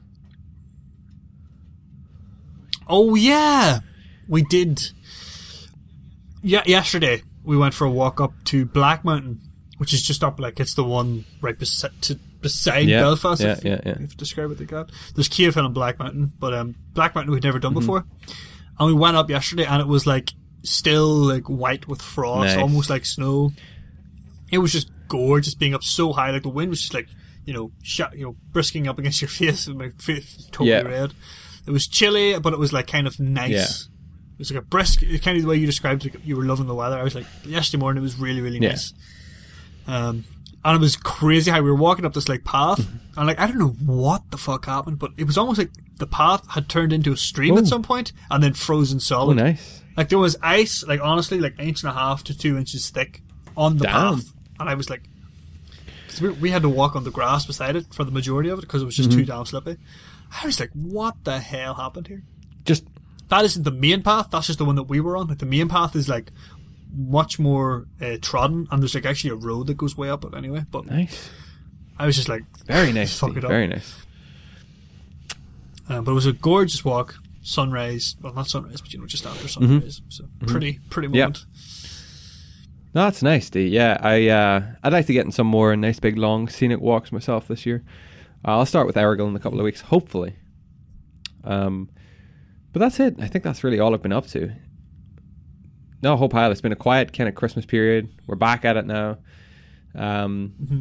Oh yeah, we did. Yeah, yesterday we went for a walk up to Black Mountain, which is just up like it's the one right beside to, beside Yeah, Belfast. yeah, if, yeah, yeah. if to describe it like that. There's Cave Hill and Black Mountain, but um, Black Mountain we'd never done Mm-hmm. before, and we went up yesterday, and it was like still like white with frost, Nice. almost like snow. It was just gorgeous being up so high. Like the wind was just like, you know, shot, you know, brisking up against your face, and my face totally yeah. red. It was chilly, but it was like kind of nice. Yeah. It was like a brisk, kind of the way you described it. You were loving the weather. I was like, yesterday morning it was really, really yeah. nice. Um, and it was crazy how we were walking up this like path, mm-hmm. and like I don't know what the fuck happened, but it was almost like the path had turned into a stream oh. at some point, and then frozen solid. Oh, nice. Like there was ice, like honestly, like an inch and a half to two inches thick on the Damn. path, and I was like, cause we, we had to walk on the grass beside it for the majority of it because it was just mm-hmm. too damn slippy. I was like, what the hell happened here? Just that isn't the main path. That's just the one that we were on. Like the main path is like much more uh, trodden, and there's like actually a road that goes way up it anyway. But nice. I was just like, very nice. Fuck it up. Very nice. Uh, but it was a gorgeous walk. Sunrise, well, not sunrise, but you know, just after sunrise. Mm-hmm. So mm-hmm. pretty, pretty moment. Yep. No, that's nice, Dee. Yeah, I uh, I'd like to get in some more nice big long scenic walks myself this year. Uh, I'll start with Errigal in a couple of weeks, hopefully. Um, but that's it. I think that's really all I've been up to. No, Hope Isle. It's been a quiet kind of Christmas period. We're back at it now. Um, mm-hmm.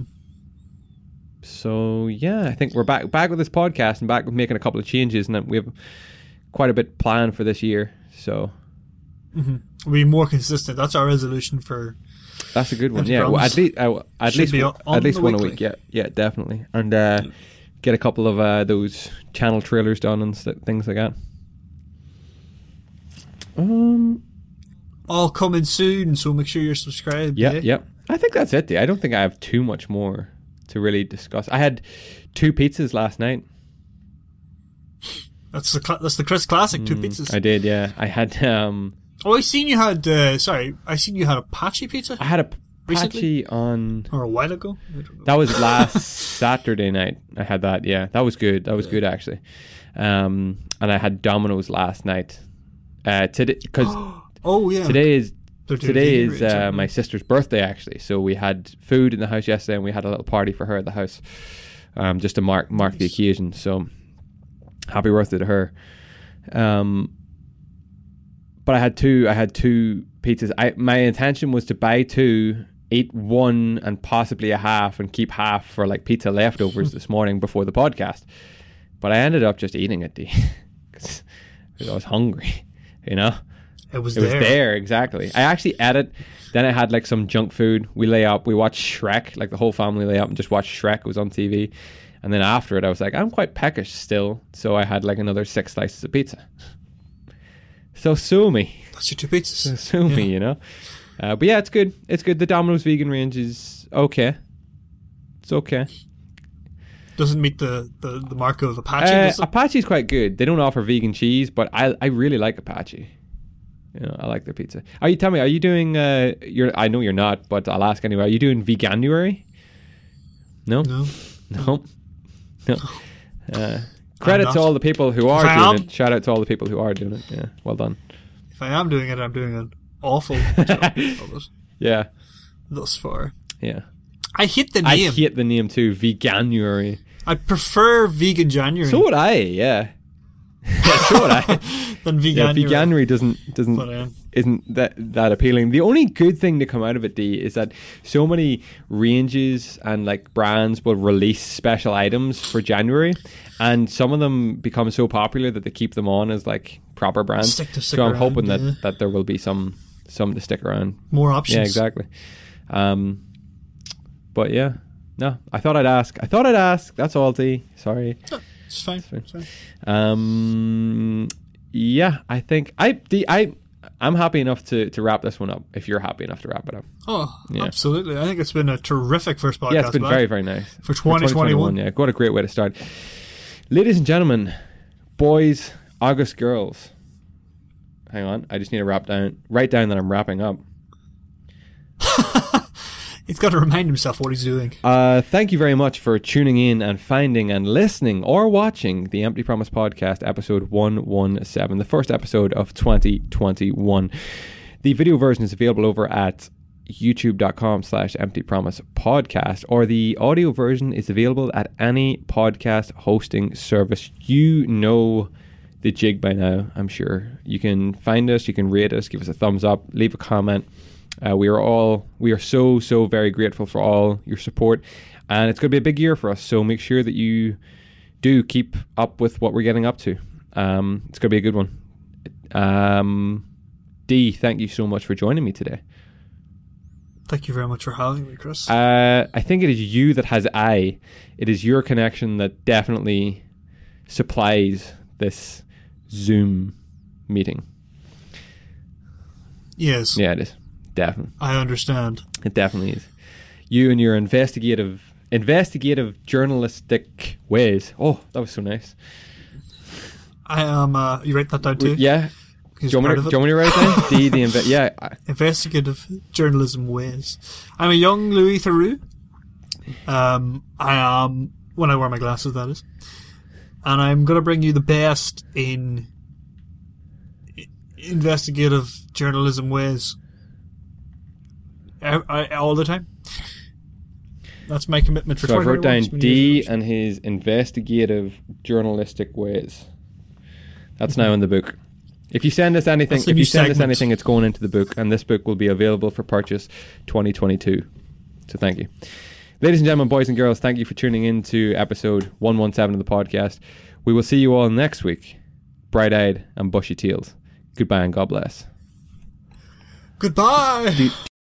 So yeah, I think we're back back with this podcast and back with making a couple of changes, and we have quite a bit planned for this year. So mm-hmm. we'll be more consistent. That's our resolution for. That's a good one. Yeah, well, at least uh, at least on, at least one weekly. a week. Yeah, yeah, definitely, and uh, yeah. get a couple of uh, those channel trailers done and st- things like that. Um, all coming soon, so make sure you're subscribed. Yeah, yeah. yeah. I think that's it. I don't think I have too much more to really discuss. I had two pizzas last night. That's the cl- that's the Chris classic. Two mm, pizzas. I did. Yeah, I had. Um, oh, I seen you had. Uh, sorry, I seen you had Apache pizza. I had a recently? Apache on or a while ago. That was last Saturday night. I had that. Yeah, that was good. That was yeah. good actually. Um, and I had Domino's last night. Uh, today because oh yeah, today is. Today is uh, right? my sister's birthday, actually. So we had food in the house yesterday, and we had a little party for her at the house, um, just to mark mark nice. the occasion. So happy birthday to her. Um, but I had two. I had two pizzas. I my intention was to buy two, eat one, and possibly a half, and keep half for like pizza leftovers this morning before the podcast. But I ended up just eating it because I was hungry, you know. It was it there. was there, exactly. I actually ate it. Then I had like some junk food. We lay up, we watched Shrek, like the whole family lay up and just watched Shrek. It was on T V. And then after it, I was like, I'm quite peckish still. So I had like another six slices of pizza. So sue me. That's your two pizzas. So sue yeah. me, you know. Uh, but yeah, it's good. It's good. The Domino's vegan range is okay. It's okay. Doesn't meet the, the, the mark of Apache, uh, does it? Apache's quite good. They don't offer vegan cheese, but I I really like Apache. You know, I like their pizza. Are you tell me? Are you doing? Uh, you're. I know you're not, but I'll ask anyway. Are you doing Veganuary? No, no, no, no. Uh, credit to all the people who are doing am, it. Shout out to all the people who are doing it. Yeah, well done. If I am doing it, I'm doing an awful job of it. Yeah. Thus far. Yeah. I hate the name. I hate the name too. Veganuary. I prefer Vegan January. So would I. Yeah. so would I. Than Veganuary. Yeah, Veganuary doesn't doesn't but, um, isn't that that appealing. The only good thing to come out of it, D, is that so many ranges and like brands will release special items for January, and some of them become so popular that they keep them on as like proper brands. Stick to stick so I'm around, hoping yeah. that that there will be some some to stick around. More options. Yeah, exactly. Um, but yeah, no, I thought I'd ask. I thought I'd ask. That's all, D. Sorry. Oh, it's fine. It's fine. It's fine. Um. Yeah, I think I, D, I, I'm happy enough to, to wrap this one up. If you're happy enough to wrap it up. Oh, yeah. Absolutely! I think it's been a terrific first podcast. Yeah, it's been very, very nice for twenty twenty-one. Yeah, what a great way to start, ladies and gentlemen, boys, August girls. Hang on, I just need to wrap down, write down that I'm wrapping up. He's got to remind himself what he's doing. Uh, thank you very much for tuning in and finding and listening or watching the Empty Promise Podcast, episode one seventeen, the first episode of twenty twenty-one. The video version is available over at youtube.com slash empty promise podcast, or the audio version is available at any podcast hosting service. You know the jig by now, I'm sure. You can find us, you can rate us, give us a thumbs up, leave a comment. Uh, we are all we are so so very grateful for all your support, and it's going to be a big year for us. So make sure that you do keep up with what we're getting up to. Um, it's going to be a good one. Um, Dee, thank you so much for joining me today. Thank you very much for having me, Chris. Uh, I think it is you that has I. It is your connection that definitely supplies this Zoom meeting. Yes. Yeah, it is. Definitely. I understand. It definitely is. You and your investigative, investigative journalistic ways. Oh, that was so nice. I am. Uh, you write that down too? Yeah. Do you, want me to, do you want me to write it down? D, the inve- yeah. Investigative journalism ways. I'm a young Louis Theroux. Um, I am, when I wear my glasses, that is. And I'm going to bring you the best in investigative journalism ways. I, I, all the time. That's my commitment for so I wrote down D years. and his investigative journalistic ways. That's mm-hmm. now in the book. If you send us anything, if you send segment. us anything, it's going into the book, and this book will be available for purchase twenty twenty-two. So thank you. Ladies and gentlemen, boys and girls, thank you for tuning in to episode one seventeen of the podcast. We will see you all next week, bright-eyed and bushy-tailed. Goodbye and God bless. Goodbye! Do-